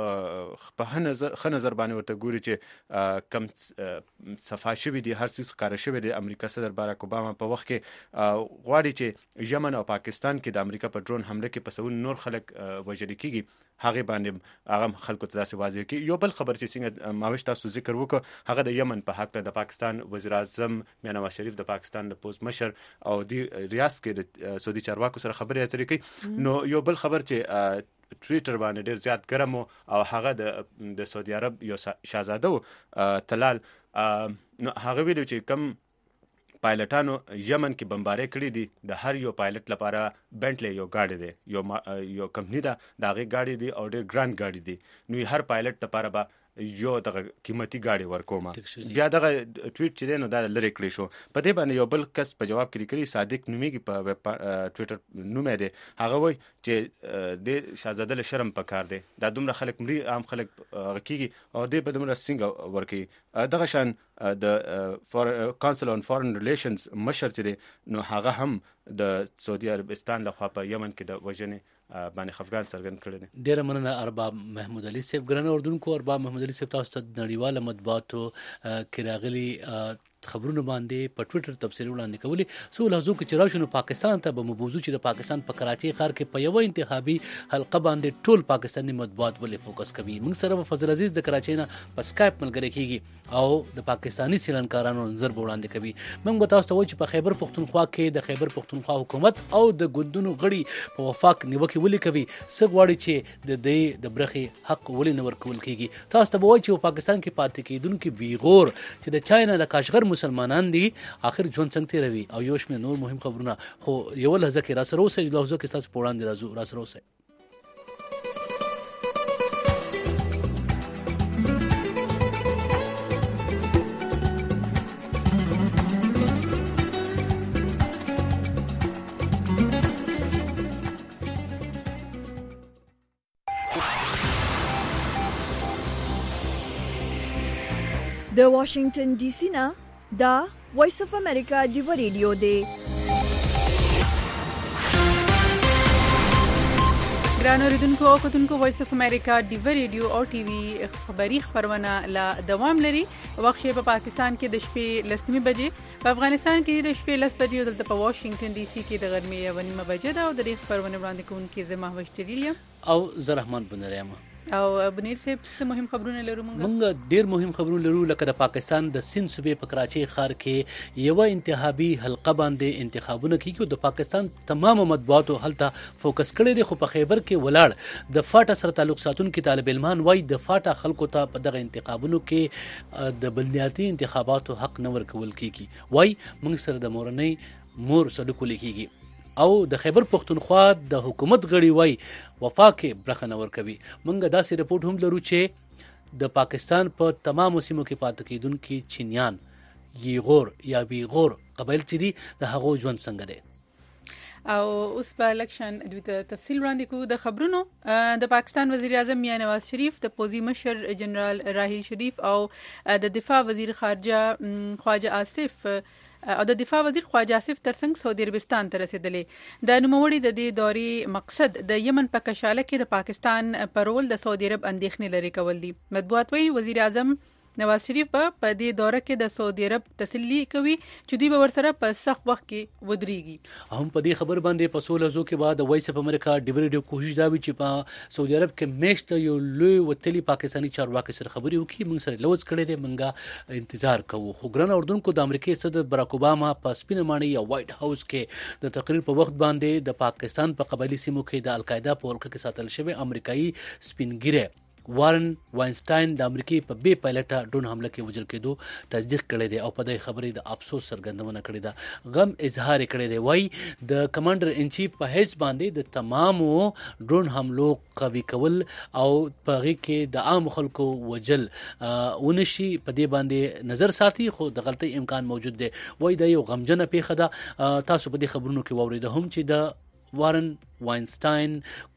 په نظر خ نظر باندې ورته ګوري چې کم صفا شوی دی هر څه ښکار شوی دی امریکا صدر باراک اوباما په وخت کې غواړي چې یمن او پاکستان کې د امریکا په ډرون حمله کې پسول نور خلک وژل کیږي هغه باندې هغه خلکو ته داسې واضح کی یو بل خبر چې څنګه ماوش تاسو ذکر وکړه هغه د یمن په حق د پاکستان وزیر اعظم میاں نواز شریف د پاکستان د پوز مشر او د ریاض کې د سعودي چارواکو سره خبرې اترې کوي نو یو بل خبر چې ټویټر باندې ډیر زیات ګرم او هغه د د سعودي عرب یو شاهزاده تلال نو هغه ویلو چې کم پایلټانو یمن کې بمباري کړې دي د هر یو پایلټ لپاره بنټلی یو گاډي دی یو یو کمپنی ده دا غي گاډي دی او ډیر ګران گاډي دی نو هر پایلټ لپاره به یو دغه قیمتي گاډي ورکوما بیا دغه ټویټ چې نو دا لری کړی شو په دې باندې یو بل کس په جواب کې لیکلی صادق نومیږي په ټویټر نوم دی هغه وایي چې د شاهزاده له شرم پکار دی دا دومره خلک مری عام خلک غکیږي او دې په دومره څنګه ورکی دغه شان د کونسل اون فورن ریلیشنز مشر چې دی نو هغه هم د سعودي عربستان له خوا په یمن کې د وژنې باندې خفګان څرګند کړی دی ډیر مننه ارباب محمود علي صاحب ګران اردوونکو ارباب محمود علي صاحب تاسو ته نړیواله مطبوعاتو کې راغلي خبرونه باندې په ټوئیټر تبصرې وړاندې کولې سو لحظو کې چې راشو نو پاکستان ته به موضوع چې د پاکستان په کراچي ښار کې په یو انتخابي حلقه باندې ټول پاکستاني مطبوعات ولې فوکس کوي. موږ سره فضل عزیز د کراچي نه په سکایپ ملګری کیږي او د پاکستاني څېړنکارانو نظر وړاندې کوي. موږ به تاسو ته وایو چې په خیبر پختونخوا کې د خیبر پختونخوا حکومت او د ګوندونو غړي په وفاق نیوکه ولې کوي څه غواړي چې د دې د برخې حق ولې نه ورکول کیږي. تاسو ته به وایو چې په پاکستان کې پاتې کېدونکي ویغور چې د چاینا د کاشغر مسلمانان دي اخر ژوند څنګه تیروي او یو شمېر نور مهم خبرونه خو یو لحظه کې را سره اوسئ لحظه کې تاسو په وړاندې راځو را سره اوسئ. د واشنگټن ډي سي نه دا وایس اف امریکا دی ریډیو دی. ګران اوریدونکو او کتونکو وایس اف امریکا دی ریډیو او ټي وي خبری خبرونه لا دوام لري. وخت په پاکستان کې د شپې لسمه بجې په افغانستان کې د شپې لس بجې دلته په واشنگټن ډي سي کې د غرمې یو نیمه بجې دا او د دې خبرونه وړاندې کوونکې زما وشتریلیا او زرحمان بنریم او بنیر صاحب څه مهم خبرونه لرو موږ موږ ډیر مهم خبرونه لرو لکه د پاکستان د سند صوبې په کراچي ښار کې یو انتخابي حلقه باندې انتخابونه کیږي. د پاکستان تمام مطبوعاتو هلته فوکس کړي دي خو په خیبر کې ولاړ د فاټا سره تعلق ساتونکو طالب علمان وای د فاټا خلکو ته په دغه انتخابونو کې د بلدیاتي انتخاباتو حق نه ورکول کیږي. وای موږ سره د مورنۍ مور سلوک لیکيږي او د خیبر پختونخوا د حکومت غړي وای وفاق برخه نه ورکوي. موږ داسې رپورټ هم لرو چې د پاکستان په تمامو سیمو کې پاتې کیدونکي چینیان یغور یا بیغور قبایل چې دي د هغو ژوند څنګه دی او اوس په الیکشن د تفصیل وړاندې کوو د خبرونو. د پاکستان وزیر اعظم میاں نواز شریف د پوزي مشر جنرال راحیل شریف او د دفاع وزیر خارجه خواجه آصف او د دفاع وزیر خواجه آصف ترڅنګ سعودي عربستان ته رسیدلې. د نوموړي د دې دورې مقصد د یمن په کشاله کې د پاکستان پر رول د سعودي عرب اندېښنې لري کول دي. مطبوعات وایي وزیر اعظم نواز شریف په دې دوره کې د سعودي عرب تسلی کوي چې دوی به ورسره په سخت وخت کې ودرېږي. هم په دې خبر باندې په سوله زو کې بعد وایس اف امریکا ډی ریډیو کوشش دا وی چې په سعودي عرب کې میشت یو لوی وتلی پاکستانی چارواکي سره خبري وکړي. موږ سره لوز کړي دي موږ انتظار کوو. خو ګران اردوونکو د امریکای صدر براک اوباما په سپینه ماڼۍ یا وایټ هاوس کې د تقریر په وخت باندې د پاکستان په قبایلی سیمو کې د القاعده په ولکه کې ساتل شوی امریکایي سپینګیره وارن واینسټاین د امریکای په بې پایلټه ډرون حمله کې وژل کېدو تصدیق کړی دی او په دې خبرې د افسوس څرګندونه کړې ده. غم اظهار کړی دی. وای د کمانډر ان چیف په حیث باندې د تمامو ډرون حملو قوي کول او په هغې کې د عام خلکو وجل ونشي په دې باندې نظر ساتي خو د غلطۍ امکان موجود دی. وای دا یو غمجنه پیښه ده. تاسو په دې خبرونو کې واورېده هم چې د وارن واینسټاین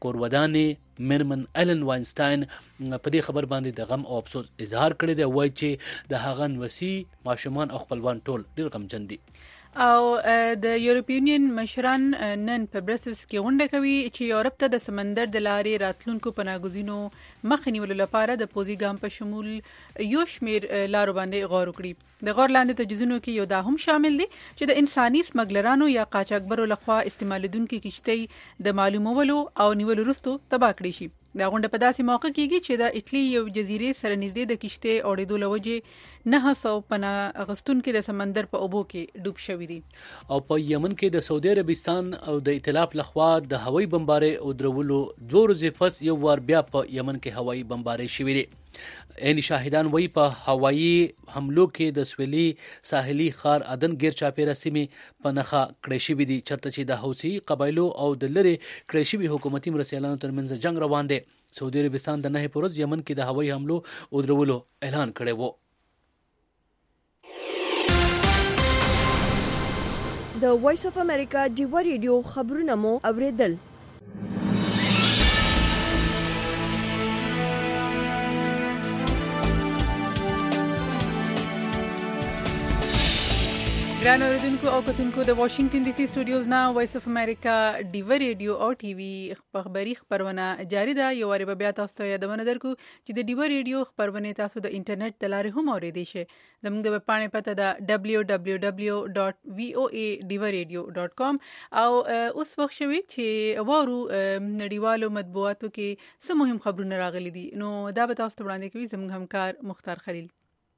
کورودانې میرمن ایلن واینسټاین په دې خبر باندې د غم او افسوس اظهار کړی دی. وایي چې د هغه نوسي ماشومان او خپلوان ټول ډېر غمجن دي. او د یورپی یونین مشران نن په برسلز کې غونډه کوي چې یورپ ته د سمندر د لارې راتلونکو پناهګزینو مخه نیولو لپاره د پوزي ګام په شمول یو شمیر لارو باندې غور وکړي. د غور لاندې تجهیزونو کې یو دا هم شامل دي چې د انساني سمګلرانو یا قاچاقبرو لخوا استعمالیدونکو کشتۍ د معلومولو او نیولو وروسته تباه کړي شي. دا غونډه په داسې موقع کېږي چې د ایټلی یو جزیرې سره نږدې د کشتۍ اورېدو له وجې نه سوه پناه اخیستونکي د سمندر په اوبو کې ډوب شوي دي. او په یمن کې د سعودي عربستان او د ائتلاف لخوا د هوایي بمبارۍ او درولو دوه ورځې پس یو وار بیا په یمن کې هوایي بمبارۍ شوې دي. عین شاهدان وایي په هوایي حملو کې د سویلي ساحلي ښار عدن غیر چاپیره سیمې په نښه کړی شوي دي چېرته چې د حوثي قبایلو او د لرې کړی شوي حکومتي مرستیالانو ترمنځ جنګ روان دی. سعودي عربستان د نهې په ورځ یمن کې د هوایي حملو او درولو اعلان کړی و. د وایس اف امریکا دی ریډیو خبرونه مو اوریدل. ګران اوریدونکو او کتونکو د واشنگټن ډي سي سټوډیوز نه وایس اف امریکا ډیو ریډیو او ټي وي خبري خبرونه جاری ده. یو وری بیا تاسو ته یادونه درکو چې د ډیو ریډیو خبرونه تاسو د انټرنیټ د لارې هم اوریدئ شئ. زموږ د پاڼې پته ده دبلیو دبلیو دبلیو ډاټ وی او ای ډیو ریډیو ډاټ کام او اوس وخت شوی چې وارو نړیوالو مطبوعاتو کې څه مهم خبرونه راغلي دي، نو دا به تاسو ته وړاندې کوي زموږ همکار مختار خلیل.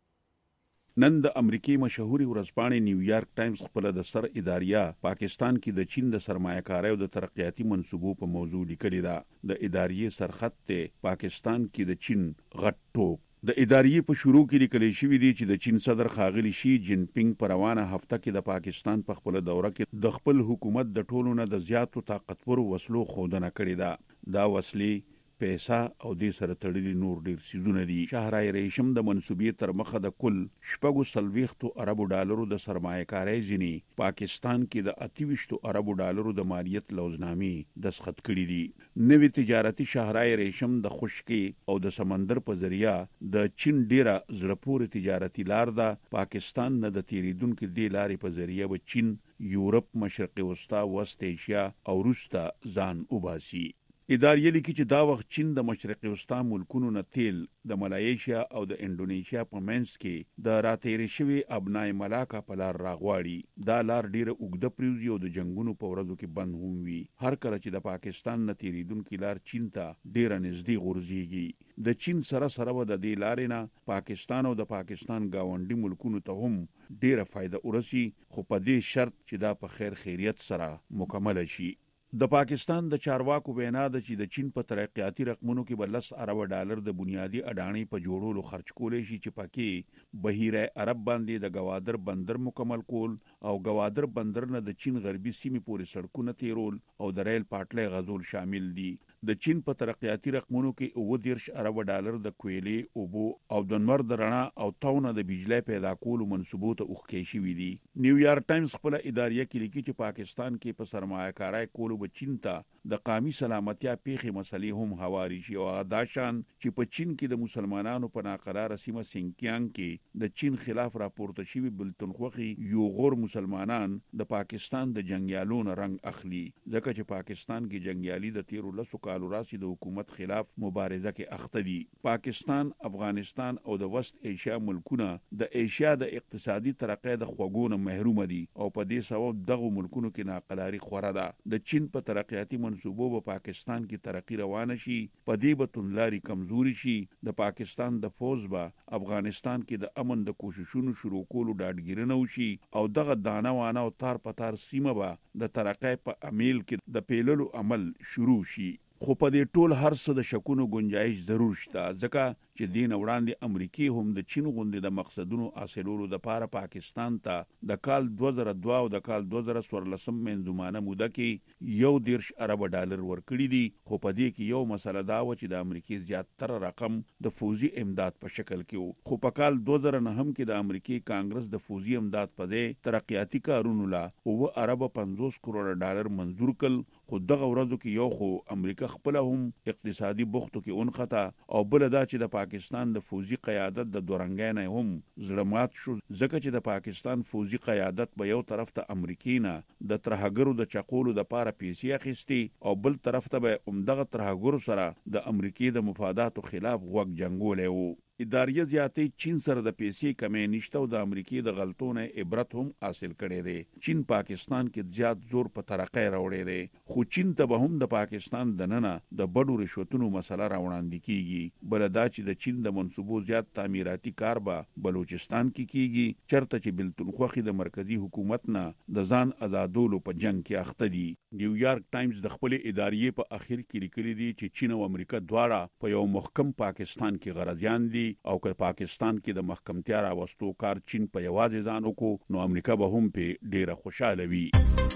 نن د امریکای مشهوري ورځپاڼې نیویارک ټایمز خپل د سر اداریه پاکستان کې د چین د سرمایه‌کارۍ او د ترقیاتي منصوبو په موضوع لیکلي ده. د اداریې سرخط ته پاکستان کې د چین غټ ټوک. د اداریې په شروع کې لیکل شوی دی چې د چین صدر ښاغلي شي جین پینګ په روانه هفته کې د پاکستان په خپل دوره کې د خپل حکومت د ټولو نه د زیاتو طاقتور وسلو ښودنه کړې ده. دا وسلې پیسې او د سره تړلي نور ډیر سيزونه دي. شهرای ریشم د منسوبې تر مخه د کل شپږو سلويختو اربو ډالرو د سرمایه‌کارۍ ځنی پاکستان کې د اتیوشتو اربو ډالرو د مالیت لوزنامې دستخط کړي دي. نوې تجارتي شهرای ریشم د خشکي او د سمندر په ذریعہ د چین ډیره زړپورې تجارتي لار ده. پاکستان نه د تیریدونکو د لارې په ذریعہ به چین، یورپ، مشرقي وسطا، وست ایشیا او روستا ځان وباسي. ادارې لیکي چې دا وخت چین د مشرقي وسطا ملکونو نه تیل د ملایشیا او د انډونیشیا په منځ کې د راتېرې شوی ابنای ملاکا په لار راغواړي. دا لار ډیره اوږده پریوزي او د جنگونو په ورځو کې بند هم وي. هر کله چې د پاکستان نه تیریدونکو لار چین ته ډیره نږدې غورځيږي. د چین سره سره و د دې لارې نه پاکستان او د پاکستان گاونډي ملکونو ته هم ډیره فائدہ ورسي، خو په دې شرط چې دا په خیر خیریت سره مکمل شي. د پاکستان د چارواکو وینا ده چې د چین په ترقیاتي رقمونو کې به لس ارب ډالر د بنیادی اډانې په جوړولو خرج کولای شي، چې پکې بحیره عرب باندې د گوادر بندر مکمل کول او گوادر بندر نه د چین غربي سیمې پورې سړکونه تیرول او د ریل پټلۍ غزول شامل دي. د چین په ترقیاتي رقمونو کې اوه دیرش ارب ډالر د کویلې، اوبو او د نور د رڼا او تاونه د بجلی پیدا کولو منصوبو ته اوښکې شوي دي. نیویارک ټایمز خپل اداریه کې لیکي چې پاکستان کې په سرمایه‌کارۍ کولو به چین ته د قومي سلامتیا پیښې مسلې هم هواري شي. او دا شان چې په چین کې د مسلمانانو په ناقراره سیمه سینکیانګ کې د چین خلاف راپورته شوی بلتنخوخي یو غور مسلمانان د پاکستان د جنگیالونو رنگ اخلي، ځکه چې پاکستان کې جنگیالي د تیرو لسو کالو راځي د حکومت خلاف مبارزه کې اخته دي. پاکستان، افغانستان او د وست ایشیا ملکونه د ایشیا د اقتصادي ترقۍ د خوګونو محروم دي او په دې سبب دغه ملکونو کې ناقلاري خوره ده. د چین په ترقیاتي منصوبو په پاکستان کې ترقی روانه شي، په دې به توندلاري کمزوري شي. د پاکستان د فوز به افغانستان کې د امن د کوششونو شروع کولو ډاډګیرنه وشي او دغه دانه وانه او تار پتار سیمه به د ترقی په امیل کې د پیللو عمل شروع شي. خو په دې ټول هر څه د شکونو گنجائش ضرور شته، ځکه چې دین وړاندې امریکای هم د چین غوندې د مقصدونو حاصلولو لپاره پاکستان ته د کال دوه زره دوه او د کال دوه زره څوارلسم منځمانه موده کې یو دیرش ارب ډالر ورکړي دي. خو په دې کې یو مسله دا و چې د امریکای زیاتره رقم د فوزي امداد په شکل کې و. خو په کال دوه زره نه هم کې د امریکای کانګرس د فوزي امداد په ځای ترقیاتي کارونو لا اوه ارب پنځوس کروڑ ډالر منظور کړل. خو دغه ورځو کې یو خو امریکا خپل هم اقتصادي بوختو کې اونخته او بل دا چې د پاکستان د فوزي قیادت د دورنګای نه هم زړمات شو، ځکه چې د پاکستان فوزي قیادت به یو طرف ته امریکای نه د ترهګرو د چقولو د پاره پیسې اخیستي او بل طرف ته به عمدغه ترهګرو سره د امریکای د مفاداتو خلاف غوږ جنگولې وو. اداریه زیاتې چین سره د پیسې کمې نشته او د امریکای د غلطونو عبرت هم حاصل کړي دي. چین پاکستان کې زیات زور په ترقۍ راوړي دي، خو چین ته به هم د پاکستان د ننه د بډو رشوتونو مسله راوړاندې کیږي. بل دا چې د چین د منصوبو زیات تعمیراتي کار به بلوچستان کې کیږي، چرته چې بلتنخوخي د مرکزی حکومت نه د ځان آزادولو په جنگ کې اخته دي. نیویارک ټایمز د خپل اداریې په اخر کې لیکلي دي چې چین او امریکا دواړه په یو محکم پاکستان کې غرضیان دي او که پاکستان کې د محکمتیا راوستو کار چین په یوازې ځان وکړو نو امریکا به هم په ډیره خوشاله وي.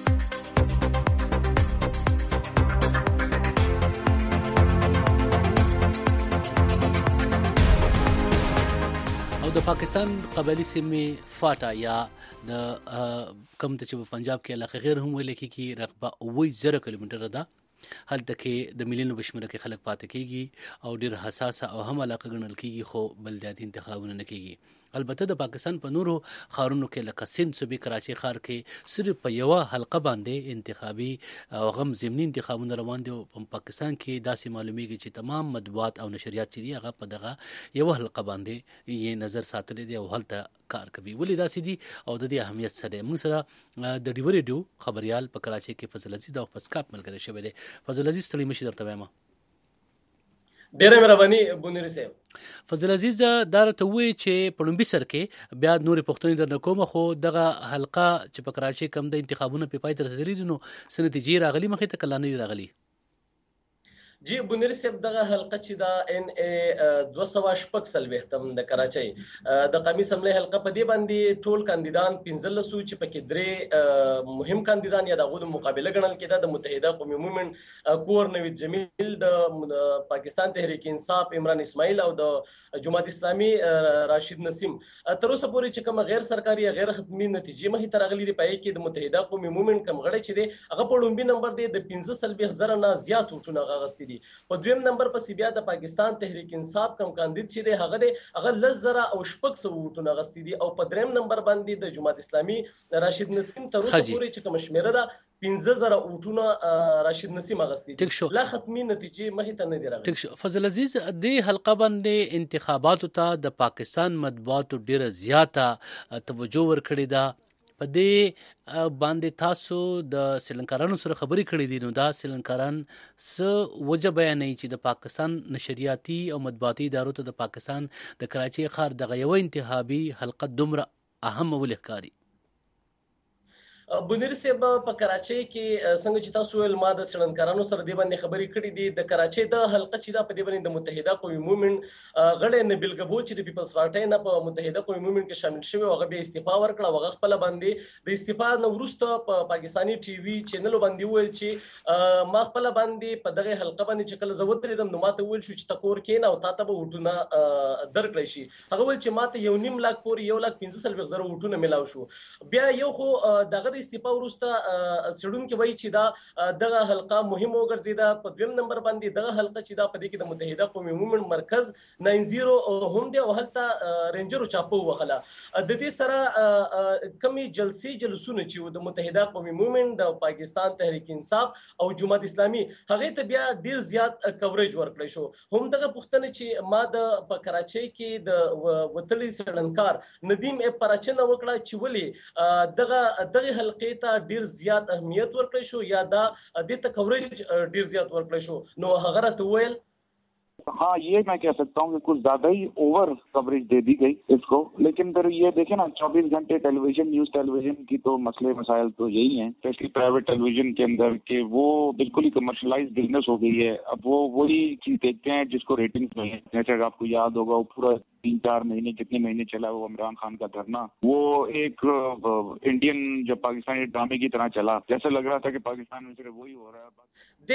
او د پاکستان قبایلی سیمې فاټا یا د کم ته چې په پنجاب کې علاقه غیر هم ویل کېږي رقبه اووه زره کیلومتره ده. هلته کې د ملیونو بشمره کې خلک پاتې کېږي او ډېر حساسه او هم علاقه ګڼل کېږي، خو بلدیاتي انتخابونه نه کېږي. البته د پاکستان په نورو ښارونو کې لکه سند صوبې کراچي ښار کې صرف په یوه حلقه باندې انتخابي او غم ضمني انتخابونه روان دي. په پاکستان کې داسې معلومیږي چې تمام مطبوعات او نشریات چې دي هغه په دغه یوه حلقه باندې یې نظر ساتلی دی او هلته کار کوي. ولې داسې دي او د دې اهمیت څه دی؟ موږ سره د ډیو ریډیو خبريال په کراچي کې فضل عزیز او په سکاپ ملګری شوی دی. فضل عزیز ستړي مشي درته وایم. ډیره مهرباني بونری صاحب. فضل عزیز دا راته وایي چې په لومبي سر کې بیا نورې پوښتنې درنه کوم، خو دغه حلقه چې په کراچي کم د انتخابونه په پای ته رسېدلي دي نو څه نتیجې راغلي مخې ته که لا نه دي راغلي؟ جی بونری صاحب دغه حلقه چې دا ان ای دوه سوه شپږ څلوېښتم د کراچۍ د قومي اسمبلۍ حلقه په دې باندې ټول کاندیدان پنځلس وو چې پکې درې مهم کاندیدان یا د هغو د مقابله ګڼل کېده. د متحده قومي مومنټ کور نوید جمیل، د پاکستان تحریک انصاف عمران اسماعیل او د جماعت اسلامي راشد نسیم. تر اوسه پورې چې کوم غیر سرکاري یا غیر حتمي نتیجې مخې ته راغلي دي په هغې کې د متحده قومي مومنټ کوم غړی چې دی هغه په لومبي نمبر دی د پنځه څلوېښت زره نه زیات ووټونه هغه اخیستي دي. په دویم نمبر پسې بیا د پاکستان تحریک انصاف کوم کاندید چې دی هغه دی هغه لس زره او شپږ سوه ووټونه اخیستي دي او په دریم نمبر باندې د جماعت اسلامي راشد نسیم تر اوسه پورې چې کومه شمېره ده پنځه زره ووټونه راشد نسیم اخیستي دي. لا ختمي نتیجې مخې ته نه دي راغلي. ټیک شو. فضل عزیز دې حلقه باندې انتخاباتو ته د پاکستان مطبوعاتو ډیره زیاته توجه ورکړې ده. په دې باندې تاسو د سریلانکارانو سره خبرې کړې دي، نو دا سریلانکاران څه وجه بیانوي چې د پاکستان نشریاتي او مطبوعاتي ادارو ته د پاکستان د کراچي ښار دغه یوه انتخابي حلقه دومره اهم ولې ښکاري؟ بونیر صاحب په کراچۍ کې څنګه چې تاسو ویل ما د سړنکارانو سره دې باندې خبرې کړې دي. د کراچۍ د حلقه چې دا په دې باندې د متحده قومي مومنټ غړی نبیل ګبول چې د پیپلز پارټۍ نه په متحده قومي مومنټ کې شامل شوی هغه بیا استعفا ورکړه. هغه خپله باندې د استعفا نه وروسته په پاکستاني ټي وي چینلو باندې وویل چې ما خپله باندې په دغه حلقه باندې چې کله زه ودرېدم نو ما ته وویل شو چې ته کور کښېنه او تا ته به ووټونه درکړی شي. هغه ویل چې ما ته یو نیم لاک پورې یو لاک پنځه څلوېښت زره ووټونه میلاو شو. بیا یو خو دغه استعفا وروسته څېړونکي وایي چې دا دغه حلقه مهم وګرځېده. په دویم نمبر باندې دغه حلقه چې دا په دې کې د متحده قومي مومنټ مرکز ناین زیرو هم دی او هلته رینجرو چاپه ووهله. د دې سره کمې جلسې جلسونه چې وو د متحده قومي مومنټ د پاکستان تحریک انصاف او جماعت اسلامي هغې ته بیا ډېر زیات کوریج ورکړی شو. هم دغه پوښتنه چې ما د په کراچۍ کې د وتلي څېړنکار ندیم ایب پراچنه وکړه چې ولې دغه دغې حلقې ته ډیر زیات اهمیت ورکړی شو یا دا دې ته کوریج ډیر زیات ورکړی شو. نو هغه راته وویل हाँ ये मैं कह सकता हूँ कि कुछ ज्यादा ही over coverage दे दी गई इसको. लेकिन फिर ये देखें ना चौबीस घंटे टेलीविजन न्यूज टेलीविजन की तो मसले मसाइल तो यही हैं, स्पेशली प्राइवेट टेलीविजन के अंदर के वो बिल्कुल ही कमर्शलाइज बिजनेस हो गई है. अब वो वही चीज देखते हैं जिसको रेटिंग्स मिले. जैसे आपको याद होगा वो पूरा तीन चार महीने कितने महीने चला वो इमरान खान का धरना, वो एक इंडियन जब पाकिस्तानी ड्रामे की तरह चला. जैसा लग रहा था कि पाकिस्तान में सिर्फ वही हो रहा है.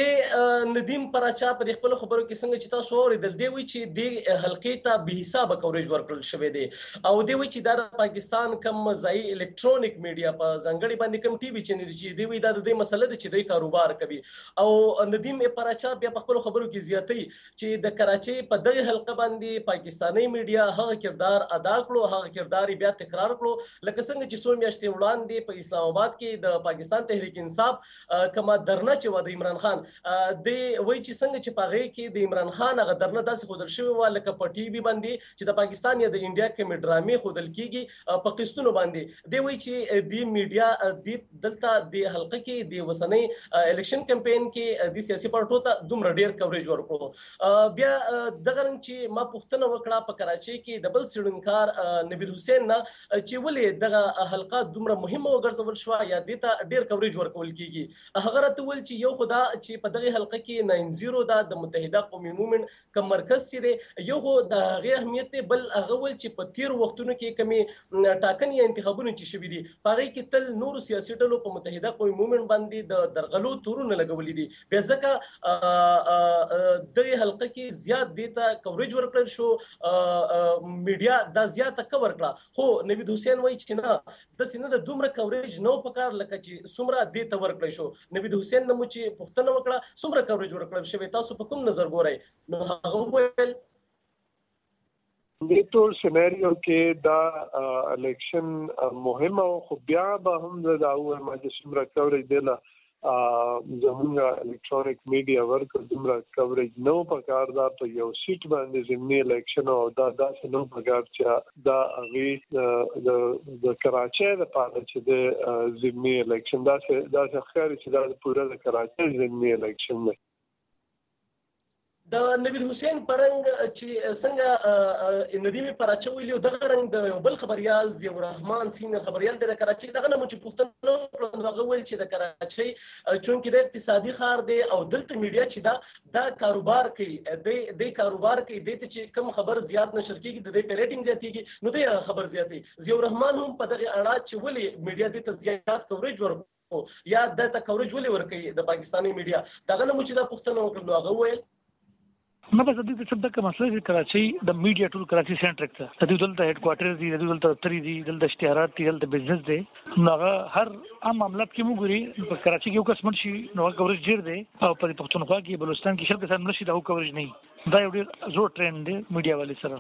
د ندیم پراچا په خپل خبرو کې څنګه چې تاسو اوریدل دی وی چې د حلقې ته به حساب کوریج ورکړل شوی دی او دی وی چې د پاکستان کم ځای الکترونیک میډیا په ځنګړي باندې کم ټي وي چینل چې دی وی دا د دې مسله ده چې دوی کاروبار کوي. او ندیم پراچا بیا په خپل خبرو کې زیاتوي چې د کراچۍ په دغه حلقه باندې پاکستاني میډیا هغه کردار ادا کړو، هغه کردار بیا تکرار کړو لکه څنګه چې څو میاشتې وړاندې په اسلام آباد کې د پاکستان تحریک انصاف کما درنه چې و د عمران خان د وای چې څنګه چې په هغې کې د عمران خان هغه درنه داسې ښودل شوې وه لکه په ټي وي باندې چې د پاکستان یا د انډیا کومې ډرامې ښودل کېږي په قسطونو باندې. دی وایي چې د میډیا د دلته د حلقه کې د اوسنۍ الیکشن کمپین کې د سیاسي پارټو ته دومره ډېر کوریج ورکړو. بیا دغه رنګ چې ما پوښتنه وکړه په کراچۍ کې د بل څېړنکار نوید حسین نه چې ولې دغه حلقه دومره مهمه وګرځول شوه یا دې ته ډېر کوریج ورکول کېږي. هغه راته وویل چې یو خو دا چې په دغه حلقه کې ناین زیرو دا د متحده قومي مومنټ کوم مرکز چې دی یو خو د هغې اهمیت دی، بل هغه ویل چې په تېرو وختونو کې کومې ټاکنې یا انتخابونه چې شوي دي په هغې کې تل نورو سیاسي ډلو په متحده قومي مومنټ باندې د درغلو تورونه لګولي دي. بیا ځکه دغې حلقه کې زیات دې ته کوریج ورکړل شو، میډیا دا زیاته کور کړه. خو نوید حسین وایي چې نه داسې نه ده، دومره کوریج نه و پکار لکه چې څومره دې ته ورکړی شو. نوید حسین نه مو چې پوښتنه وکړه څومره کوریج ورکړل شوی تاسو په کوم نظر ګورئ؟ نو هغه وویل دې ټول سيناريو کې دا الیکشن مهمه او خو بیا به هم دا وایم چې څومره کوریج دی لا زموږ الکترونیک میډیا ورک دومره کوریج نو پکار دا په یو سیټ باندې زمینی الیکشن او دا داسې نو پکار چې دا هغه د د کراچۍ د پاره چې د زمینی الیکشن دا دا ښکاري چې دا پوره د کراچۍ زمینی الیکشن دی. د نوید حسین پرنګ چې څنګه ندیم پراچو ویلو دغه رنګ د بل خبريال ضیاء الرحمن سینګر خبريال د کراچۍ دغه نو چې پښتنو هغه ویل چې د کراچۍ چونکې د اقتصادي ښار دی او دلته میډیا چې دا دا کاروبار کوي د د کاروبار کوي د چې کم خبر زیات نشر کیږي د ریټینګ زیاتېږي نو د خبر زیاتې ضیاء الرحمن هم په دغه اړه چې ولې میډیا د زیات کوریج ورکو یا د کوریج ولې ورکوي د پاکستاني میډیا دغه نو چې د پښتنو وکړو هغه ویل نه بس د دې څه دغه مسله چې کراچۍ د میډیا ټول کراچۍ سنټر ته د دې دلته هډ کوارټر دی د دې دلته تری دی دلته اشتهارات دی دلته بزنس دی نو هر عام معاملات کې موږ ګوري په کراچۍ کې یو قسم شي نو کوریج ډیر دی او په پښتونخوا کې بلوچستان کې شل قسم نشي دا کوریج نه دا یو ډیر زوړ ټرند دی میډیا والے سره.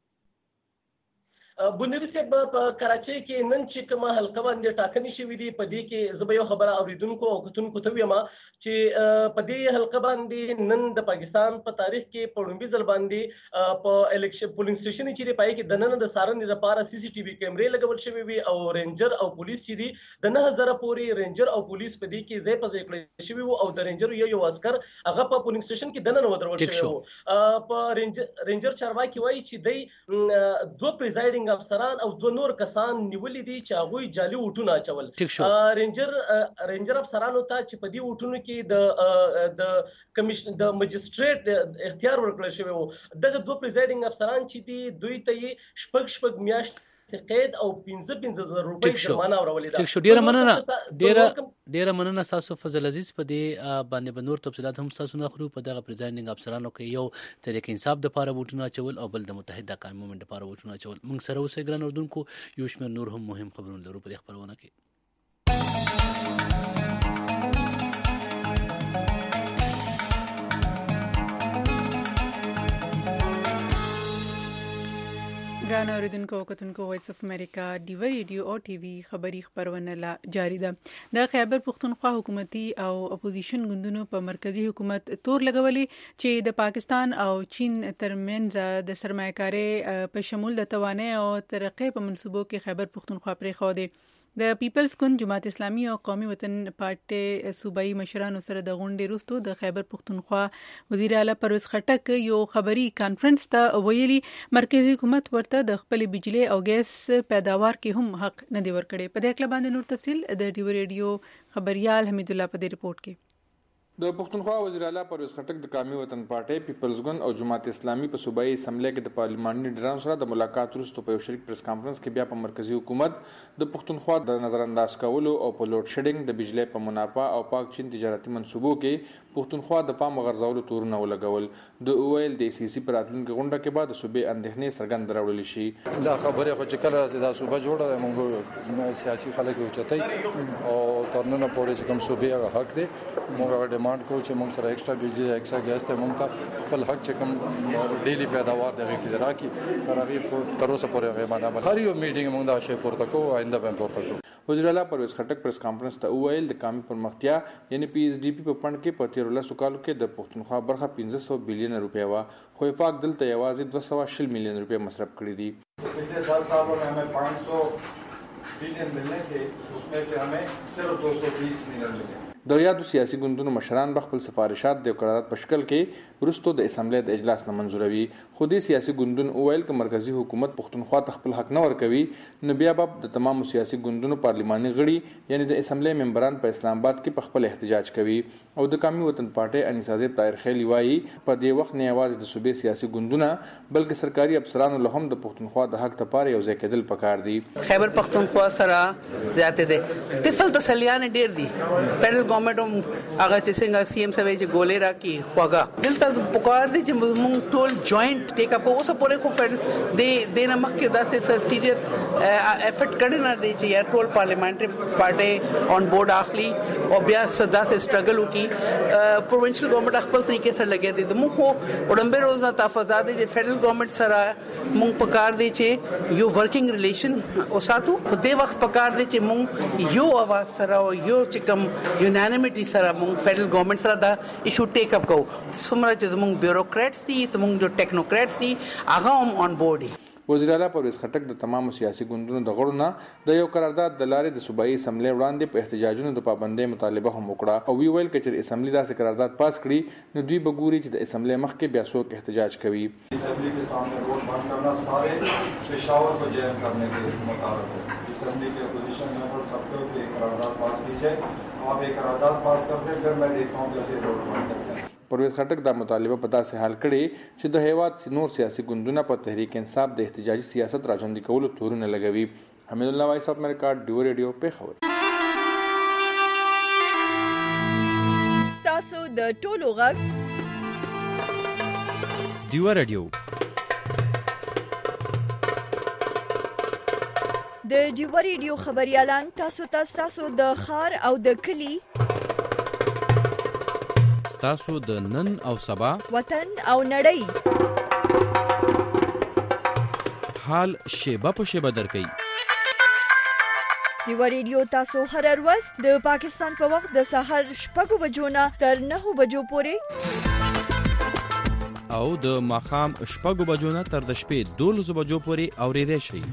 بنيري صاحب په کراچۍ کې نن چې کومه حلقه باندې ټاکنې شوې دي په دې کې زه به یو خبره اوریدونکو او کتونکو ته وایم چې په دې حلقه باندې نن د پاکستان په تاریخ کې په لومړي ځل باندې په الیکشن پولینګ سټیشن چې دی پای کې د نن د سارنې لپاره سی سی ټي وي کیمرې لګول شوې وي او رینجر او پولیس چې دي د نه هزار پورې رینجر او پولیس په دې کې ځای په ځای کړی شوی وو او د رینجر یو یو عسكر هغه په پولینګ سټیشن کې د نن ودرول شوی وو په رینجر رینجر چارواکي وایي چې دی دوه پریزایډینګ افسران او دوه نور کسان نیولې دي چې هغه جعلي وټونه اچول. رینجر رینجر افسرانو ته چې په دې وټونو کې د د کمیشن د مجستریټ اختیار ورکړل شوی وو. دغه دوه پریزایډینګ افسران چې دي دوی ته شپږ شپږ میاشت قید او پنځه پنځه زره روپۍ جرمانه ورولې ده. ټیک شو ډیره مننه ډیره ډیره مننه تاسو فضل عزیز په دې باندې بنور تفصيلات هم تاسو نه خورو په دغه پریزایډینګ افسرانو کې یو طریق انصاف د پاره وټونه چول او بل د متحده قومي مومنت د پاره وټونه چول. موږ سره اوسې ګران اردوونکو یو شمېر نور هم مهم خبرونه لرو په خبرونه کې. ګران اوریدونکو او کتونکو وایس اف امریکا ډیو ریډیو او ټي وي خبری خبرونه لا جاری ده. د خیبر پختونخوا حکومتي او اپوزیشن ګوندونو په مرکزی حکومت تور لګولې چې د پاکستان او چین ترمنځ د سرمایه‌کاري په شمول د توانایي او ترقۍ په منصوبو کې خیبر پختونخوا پرې خو دی. د پیپلز ګوند جماعت اسلامي او قومي وطن پارټي صوبایي مشرانو سره د غونډې وروسته د خیبر پختونخوا وزیر اعلی پرویز خټک یو خبري کانفرنس ته ویلي مرکزی حکومت ورته د خپل بجلی او ګیس پیداوار کې هم حق نه دی ورکړي. په دې اړه باندې نور تفصيل د ډیو ریډیو خبريال حمید الله په دې ریپورت کې. د پښتونخوا وزیر اعلی پرویز خټک د قومي وطن پارټي پیپلز ګوند او جماعت اسلامي په صوبایي اسمبلی کې د پارلماني ډیران سره د ملاقات وروسته په یو شریک پریس کانفرنس کې بیا په مرکزی حکومت د پښتونخوا د نظر انداز کولو او په لوډ شیډینګ د بجلی په منافع او پاک چین تجارتي منصوبو کې پښتونخوا د پام غرضولو تورونه ولګول. د اویل د سی سی پراتونکو غونډه کې بعد صوبې اندېښنې څرګند راوړل شي. دا خبره خو چې کله راځي دا صوبه جوړه موږ سیاسي خلک اوچتای او ترنه پورې کوم صوبې حق دي موږ ډیماند کوو چې موږ سره ایکسترا بجلی ایکسترا ګیس ته موږ ته خپل حق چې کوم ډیلی پیداوار دغه کې راکې تر هغه تر اوسه پورې هغه باندې هر یو میټینګ موږ دا شی پورته کوو آینده به پورته کوو. وزیر اعلی پرویز خټک پریس کانفرنس ته وویل د قومي پرمختیا یعنی پی ایس ډی پی په فند کې په تیر لسو کالو کې د پښتونخوا برخه پنځه سوه بلین روپیا وا خو افاق دلته یوازې دوه سوه شل میلیون روپیا مصرف کړي دي. पिछले दस सालों में हमें पाँच सौ बिलियन मिलने थे उसमें से हमें सिर्फ दो सौ बीस मिलियन मिले. د یادو سیاسي ګوندونو مشران به خپل سفارشات د قرارداد په شکل کې وروسته د اسمبلی د اجلاس نه منزوروي. خو د سیاسي ګوندونو وویل چې مرکزی حکومت پښتونخوا ته خپل حق نه ورکوي نو بیا به د تمامو سیاسي ګوندونو پارلماني غړي یعنی د اسمبلی ممبران په اسلام آباد کې په خپل احتجاج کوي. او د قومي وطن پارټي انیسا زیب طاهر خیلی وایي په دې وخت نه یوازې د صوبې سیاسي ګوندونه بلکې سرکاري افسرانو له هم د پښتونخوا د حق لپاره یو ځای کېدل پکار دي. خیبر پښتونخوا سره زیاته دي تفل تسلیان ډیر دي فدرل ګورنمنت هغه چې څنګه سی ایم سوي چې ګولې راکې خواګه دلته پکار دي چې موږ ټول جوائنٹ ټیک اپ اوسه پورې خو فدرل د د نمک کې داسې سیریس افورت کړي نه دي چې ټول پارلیمنټري پارټي اون بورډ اخلي او بیا صدا سے سټرګل وکي پروینشل ګورنمنت خپل طریقې سره لګیا دي موږ خو وړاندې روزنه تفاوضات دي فدرل ګورنمنت سره موږ پکار دي چې یو ورکینګ ریلیشن او ساتو په دې وخت پکار دي چې موږ یو اواز سره او یو چې کوم یونانیمټي سره موږ فدرل ګورنمنت سره دا ایشو ټیک اپ کوو څومره چې موږ بیوروکریټس دي موږ جو ټیکنوکریټس دي هغه هم آن بورډ دي. وزیر اعلی پرویز خټک د تمامو سیاسي ګوندونو د غړو نه د یو قرارداد د لارې د صوبایي اسمبلی وړاندې په احتجاجونو د پابندۍ مطالبه هم وکړه او وی ویل چې اسمبلی داسې قرارداد پاس کړي نو دوی به ګوري چې د اسمبلی مخکې بیا څوک احتجاج کوي. اسمبلی के सामने रोड बंद करना सारे पेशावर को जैम करने के मुताबिक है. اسمبلی के अपोजिशन मेंबर सबको एक करारदाद पास की जाए. आप एक करारदाद पास करते फिर मैं देखता हूँ कैसे रोड बंद करते हैं. پرویز خټک دا مطالبه په داسې حال کړي چې د هیواد نور سیاسي ګوندونه په تحریک انصاف د احتجاجي سیاست راځوندي کولو تورونه لګوي. حمید الله وایس اف امریکا ډیو ریډیو پیښور. ستاسو د ټولو غږ ډیو ریډیو د ډیو ریډیو خبريالان تاسو ته تاسو د خار او د کلی تاسو د نن او سبا وطن او نړۍ حال شیبه په شیبه درکې. ډیو ریډیو تاسو هر ورځ د پاکستان په وخت د سحر شپږ بجو نه تر نهه بجو پورې او د ماښام شپږ بجو نه تر د شپې دولس بجو پورې اورېدای شئ.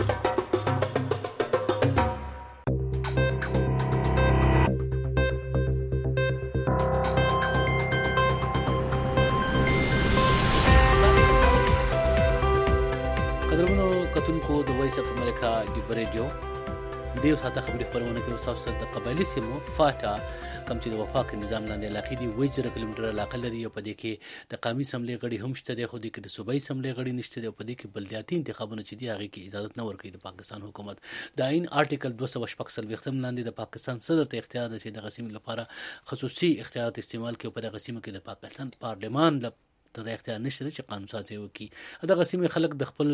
د وایس اف امریکا ډیو ریډیو دیو ساته خبري خبرونه کوي تاسو د قبایلی سیمو فاټا کم چې د وفاق نظام لاندې علاقې دی وجره کیلومتر علاقه لري او په دې کې د قومي سملې غړي هم شته دی خو د کې د صوبایي سملې غړي نشته دی په دې کې بلدیاتي انتخابونه چې دی هغه کې اجازه نه ورکړي د پاکستان حکومت. د عین آرټیکل دوه سوه شپږ څلوېښتم لاندې د پاکستان صدر ته اختیار ده چې د غسیم لپاره خصوصي اختیارات استعمال کوي په دغه سیمه کې د پاکستان پارلمان له د اختیار نشته چې قانون سازي وکړي. د غسیمي خلک د خپل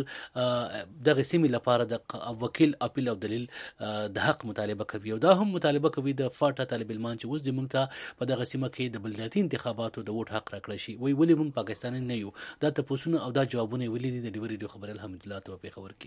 د غسیمي لپاره د وکیل اپیل او دلیل د حق مطالبه کوي او دا هم مطالبه کوي د فاټا طالب علمان چې اوس د موږ ته په د غسیمه کې د بلدیاتي انتخاباتو د ووټ حق راکړی شي وی ولې موږ پاکستاني نه یو. دا تاسو او دا جوابونه ویلي د ډیو ریډیو خبرل حمید الله ته په خبر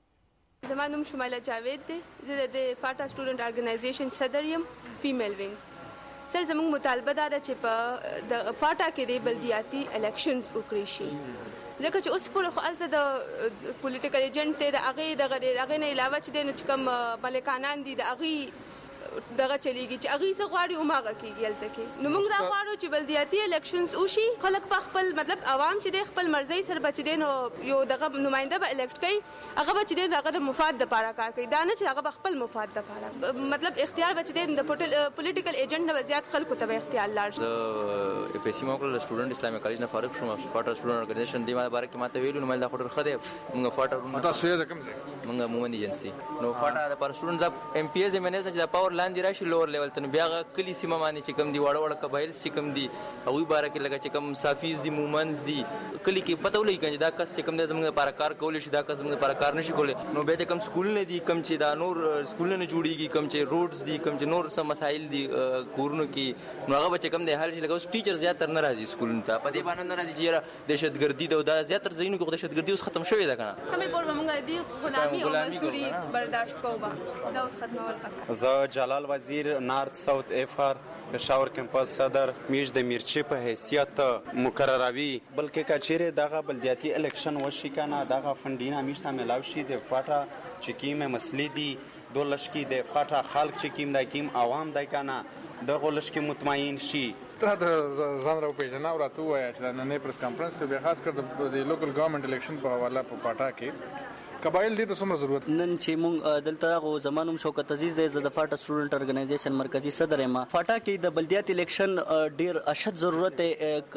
کې. زما نوم شمایله جاوید دی زه د فاټا سټوډنټ ارګنایزیشن صدر یم فیمیل وینګز. سر زموږ مطالبه دا ده چې په د فاټا کې د بلدیاتي الیکشنز وکړي شي ځکه چې اوس پورې خو هلته د پولیټیکل ایجنټ دی د هغې دغه د هغې نه علاوه چې دی نو چې کوم ملکانان دي د هغې دغه چلیږي چې هغې څه غواړي هماغه کېږي هلته کې. نو موږ دا غواړو چې بلدیاتي الیکشنز وشي خلک په خپل مطلب عوام چې دی خپل مرضۍ سره به چې دی نو یو دغه نماینده به الیکټ کوي هغه به چې دی هغه د مفاد دپاره کار کوي دا نه چې هغه به خپل مفاد دپاره مطلب اختیار به چې دی د پولیټیکل ایجنټ نه به زیات خلکو ته به اختیار لاړ شي. زه اف ایس سی ما وکړل سټوډنټ اسلامي کالج نه فارغ شوم فاټا سټوډنټ ارګنایزیشن دی ما باره کې ماته ویلو نو مې دا خو ډېر ښه دی موږ فاټا تاسو یې کوم ځای موږ مومند ایجنسي نو فاټا د لپاره سټوډنټ د ایم پی ایز ایم ان ایس چې د پاور لاندې راشي لوور لیول ته نو بیا هغه کلي سیمه باندې چې کوم دي واړه واړه قبایل چې کوم دي هغوی باره کې لکه چې کوم صافیز دي مومنز دي کلي کې پته ولګي که دا کس چې کوم دی زموږ لپاره کار کولی شي دا کس زموږ لپاره کار نشي کولی. نو بیا چې کوم سکولونه دي کوم چې دا نور سکولونه نه جوړېږي کوم چې روډز دي کوم چې نور څه مسایل دي کورونو کې نو هغه به چې کوم دی حل شي لکه اوس ټیچر زیاتر نه راځي سکولونو ته په دې باندې نه راځي چې یاره دهشتګردي ده او دا زیاتر ځایونو کې خو دهشتګردي اوس ختم شوې ده که نه همې پور به موږ دې غلامي او مزدوري برداشت کوو به دا اوس ختمول پکار. زه جلال وزیر نارت ساوت افر پېښور کمپس صدر میش د میرچی په حیثیت مقرروي بلکې که چیرې دغه بلدیاتي الیکشن وشي که نه دغه فنډونه میش ته میلاو شي د فاټا چې کومې مسلې دي دو لشکي د فاټا خلک چې کوم دی کوم عوام دی که نه دغو لشکي مطمئن شي. ته د ځان راوپېژنه او راته ووایه چې دا نننی پریس کانفرنس کې بیا خاص کر د لوکل ګورنمنټ الیکشن په حواله په فاټا کې قبایل دي ته څومره ضرورت نن چې مونږ دلته راغو زما نوم شوکت عزیز دی زه د فاټا سټوډنټ ارګنایزیشن مرکزي صدر یم. فاټا کې د بلدیاتي الیکشن ډیر اشد ضرورت دی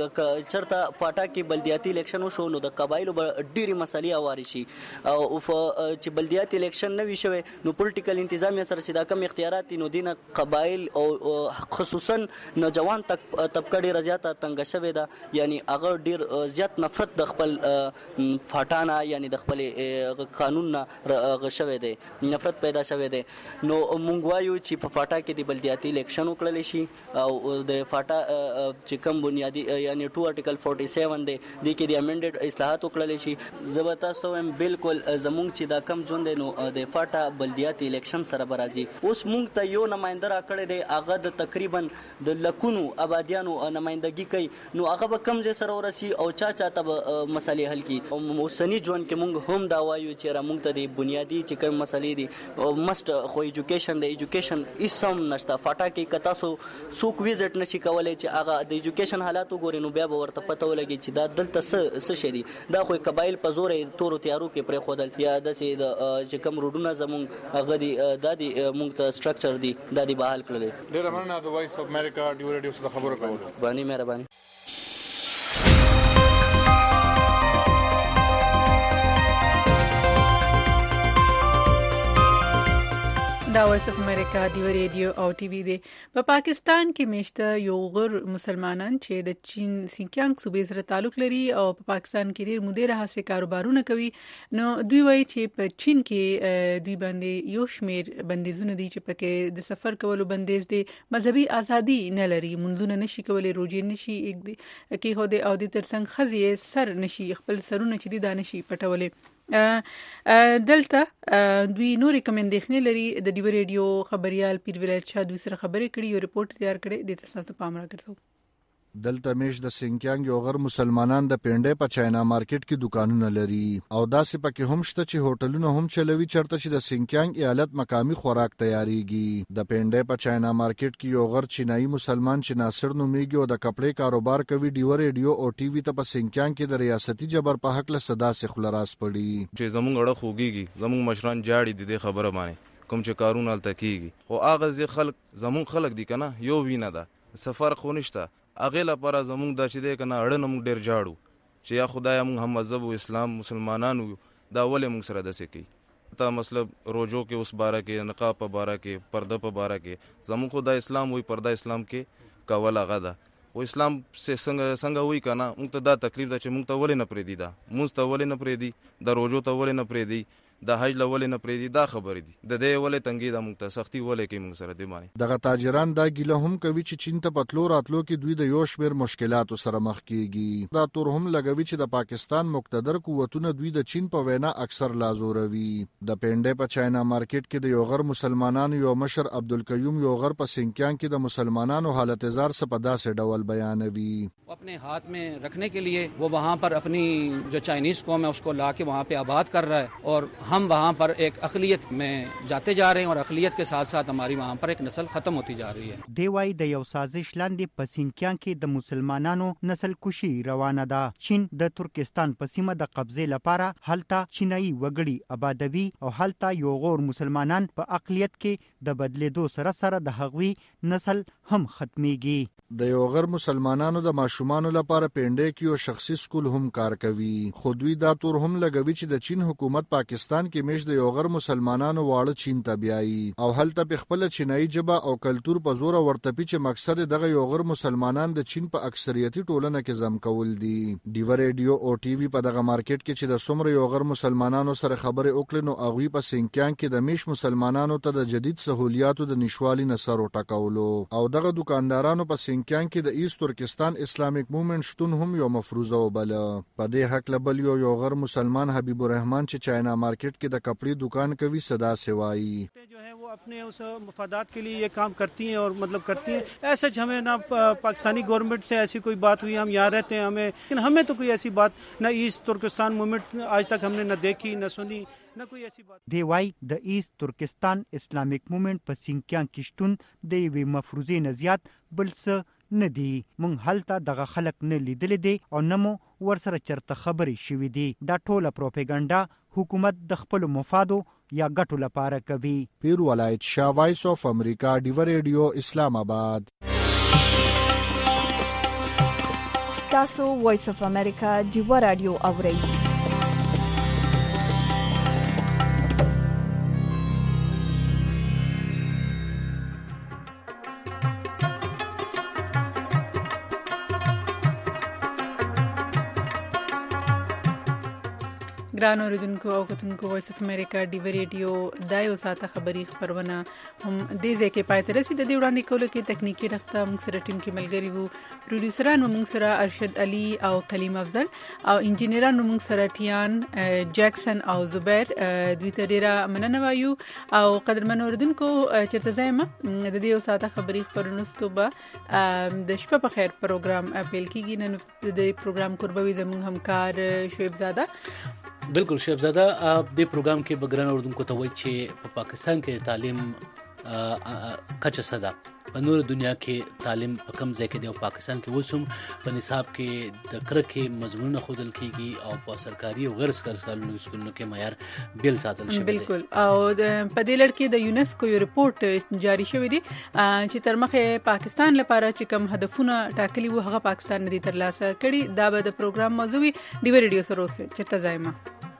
چېرته فاټا کې بلدیاتي الیکشن وشو نو د قبایلو به ډېرې مسلې هوارې شي او چې بلدیاتي الیکشن نه وي شوی نو پولیټیکل انتظامیه سره چې دا کم اختیارات دي نو دې نه قبایل او خصوصا نوجوان طبقه ډېره زیاته تنګه شوې ده یعنی هغه ډېر زیات نفرت د خپل فاټا نه یعنی د خپلې قانون نه شوی دی نفرت پیدا شوی دی نو مونږ وایو چې په فاټا کې د بلدیاتي الیکشن وکړل شي او د فاټا چې کوم بنیادی یعنی ټو آرټیکل فورټي سیون دی د کې د امندډ اصلاحات وکړل شي زه تاسو هم بالکل زمونږ چې دا کم ژوند دی نو د فاټا بلدیاتي الیکشن سره برازي اوس مونږ ته یو نماینده را کړی دی هغه د تقریبا د لکونو آبادیانو نمائندګي کوي نو هغه به کم ځای سره ورسي او چا چاته مسلې حل کی او موسنی ژوند کې مونږ هم دا وایو چې را مونږ ته د بنیادی چې کوم مسلې دي او مست خو ایجوکیشن د ایجوکیشن هیڅ هم نشته فاټا کې کتا سو سوق ویزټ نشي کولای چې هغه د ایجوکیشن حالات وګوري نو بیا به ورته پته ولګي چې دا دلته څه څه شي دي دا خو قبایل په زور تورو تیارو کې پرې خودل یا د چې کوم روډونه زمونږ هغه دي د دې مونږ ته سټرکچر دي د دې بحال کړل ډیر مننه د وایس اف امریکا ډیو ریډیو سره خبرو کولو باندې مهرباني دا وایس اف امریکا ډیو ریډیو او ټي وي دی په پا پاکستان کې میشته یو غیر مسلمانان چې د چین سینکیانګ صوبې سره تعلق لري او په پا پاکستان کې ډیر مودې راهسې کاروبارونه کوي نو دوی وایي چې په چین کې دوی باندې یو شمیر بندیزونه دي چې پکې د سفر کولو بندیز دي مذهبي ازادي نه لري منځونه نشي کولای روزي نشي کې هو د او د ترڅنګ خزي سر نشي خپل سرونه چې دي دانشي پټولې دلته دوی نورې کوم اندېښنې لري د ډیو ریډیو خبريال پیر ولایت شاه دوی سره خبرې کړي یو ریپورت تیار کړي د تاسو پام راکړو دلته میش د سینکیانګ یو غیر مسلمانان د پینډې په چاینا مارکیټ کې دکانونه لري او داسې پکې هم شته چې هوټلونه هم چلوي چرته چې د سینکیانګ ایالت مقامی خوراک تیاریږي د پینډې په چاینا مارکیټ کې یو غیر چینایي مسلمان چې ناصر نومیږي او د کپړې کاروبار کوي ډیو ریډیو او ټي وي ته په سینکیانګ کې د ریاستي جبر په حق له صدا سه خلراس پړي چې زمونږ اړه خوږيږي زمونږ مشران جاړي دي خبره باندې کوم چې کارونه الته کیږي او اغه ځي خلک زمونږ خلک دي کنه یو وینه ده سفر خو نشته اغه لپاره زمونږ د چې ده کنه اړه موږ ډیر جاړو چې یا خدای موږ هم مذهب او اسلام مسلمانانو دا ولې موږ سره دسه کوي تا مطلب روزو کې اوس بارا کې نقاب په بارا کې پرده په بارا کې زمونږ خدای اسلام وي پرده اسلام کې کول هغه ده او اسلام څخه څنګه څنګه وای کنه موږ ته دا تکلیف ده چې موږ ته ولې نه پرې دي دا موږ ته ولې نه پرې دي د روزو ته ولې نه پرې دي د حج لولې نه پرې دي دا خبرې دي د دې ولې تنګي د موږ ته سختي ولې کې موږ سره دی باندې دغه تاجران دا ګیله هم کوي چې چین ته پتلو راتلو کې دوی د یو شمیر مشکلاتو سره مخ کیږي دا تور هم لګوي چې د پاکستان مقتدر قوتونه دوی د چین په وینا اکثر لازوروي د پینډې په چاینا مارکیټ کې د یو غیر مسلمانانو یو مشر عبدالقیوم یو غیر په سینکیانګ کې د مسلمانانو حالت زار سپدا سے ډول بیانوي اپنے ہاتھ میں رکھنے کے لیے وہ وہاں پر اپنی جو چائنیز قوم ہے اس کو لا کے وہاں پہ آباد کر رہا ہے اور ہم وہاں پر ایک اقلیت میں جاتے جا رہے ہیں اور اقلیت کے ساتھ ساتھ ہماری وہاں پر ایک نسل ختم ہوتی جا رہی ہے دی وای د یو سازش لاندې په سینکیان کې د مسلمانانو نسل کشي روانه ده چین د ترکستان په سیمه د قبضه لپاره هلته چینایي وګړي آبادوي او هلته یو غور مسلمانان په اقلیت کې د بدلیدو سره سره د هغوی نسل هم ختميږي د یو غیر مسلمانانو د ماشومانو لپاره پینډې کې یو شخصي سکول هم کار کوي خو دوی دا تور هم لګوي چې د چین حکومت پاکستان کې مش د یو غیر مسلمانانو واړه چین ته بیایي او هلته په خپل چینایي جبه او کلچر په زور ورتپی چې مقصد دغه یو غیر مسلمانان د چین په اکثریتي ټولنه کې زم کول دي ډیو ریډیو او ټي وي په دغه مارکیټ کې چې د څومره یو غیر مسلمانانو سره خبرې وکړي نو هغه په سینکیان کې د میش مسلمانانو ته د جدید سہولیاتو د نشوالي نصر ټکولو او دغه دکاندارانو په سینکیان کې د ایست ترکستان اسلامیک موومنت شتون هم یو مفروضه وبله په دې حق لبل یو یو غیر مسلمان حبیب الرحمن چې چاینا مارکیټ کې د کپڑے دکان کوي صدا سوای جو ہے وہ اپنے اس مفادات کے لیے یہ کام کرتی ہیں اور مطلب کرتی ہیں ایسے ہمیں نہ پاکستانی گورنمنٹ سے ایسی کوئی بات ہوئی ہم یہاں رہتے ہیں ہمیں لیکن ہمیں تو کوئی ایسی بات نہ ایست ترکستان موومنٹ آج تک ہم نے نہ دیکھی نہ سنی نہ کوئی ایسی بات دی وای د ایست ترکستان اسلامیک موومنٹ په سینکیان کې شتون د یوې مفروضې نه زیات بل څه نه دی مونږ هلته دغه خلک نه لیدل دي او نه مو ورسره چرته خبرې شوې دي دا ټوله پروپاګاندا حکومت د خپل مفادو یا ګټو لپاره کوي پیر ولایت شاه وایس اف امریکا ډیو ریډیو اسلام آباد تاسو وایس اف امریکا ډیو رادیو اورئ ګران اوریدونکو او کتونکو وایس اف امریکا ډیو ریډیو دا یو ساته خبري خبرونه هم دې ځکه پای ته رسیدي د وړاندې کولو کې تکنیکی رخته موږ سره ټیم کې ملګری وو پروډوسرانو موږ سره ارشد علي او کلیم افضل او انجینرانو موږ سره ټیان جکسن او زبیر دوی ته ډیره مننه وایو او قدرمن اوریدونکو چیرته ځایم د دې یو ساته خبري خبرونه ستوبه د شپه په خیر پروګرام اپیل کیږي نن د پروګرام قربوي زموږ همکار شعیب زاده بالکل شعیب زاده د پروګرام کې بګران اردوونکو ته وایي چې په پاکستان کې تعلیم کچه صدا په نور دنیا کې تعلیم په کم ځای کې دی او پاکستان کې وسوم په نصاب کې د کرکه مضمون خودل کیږي او په سرکاري او غیر سرکاري سکولونو کې معیار بیل ساتل شوی دی بالکل او په دې لړ کې د یونیسکو یو ریپورت جاری شوی دی چې تر مخه پاکستان لپاره چې کوم هدفونه ټاکلي وو هغه پاکستان نه دي ترلاسه کړي دا به د پروګرام موضوع دی ډیو ریډیو سره اوسه چته ځایما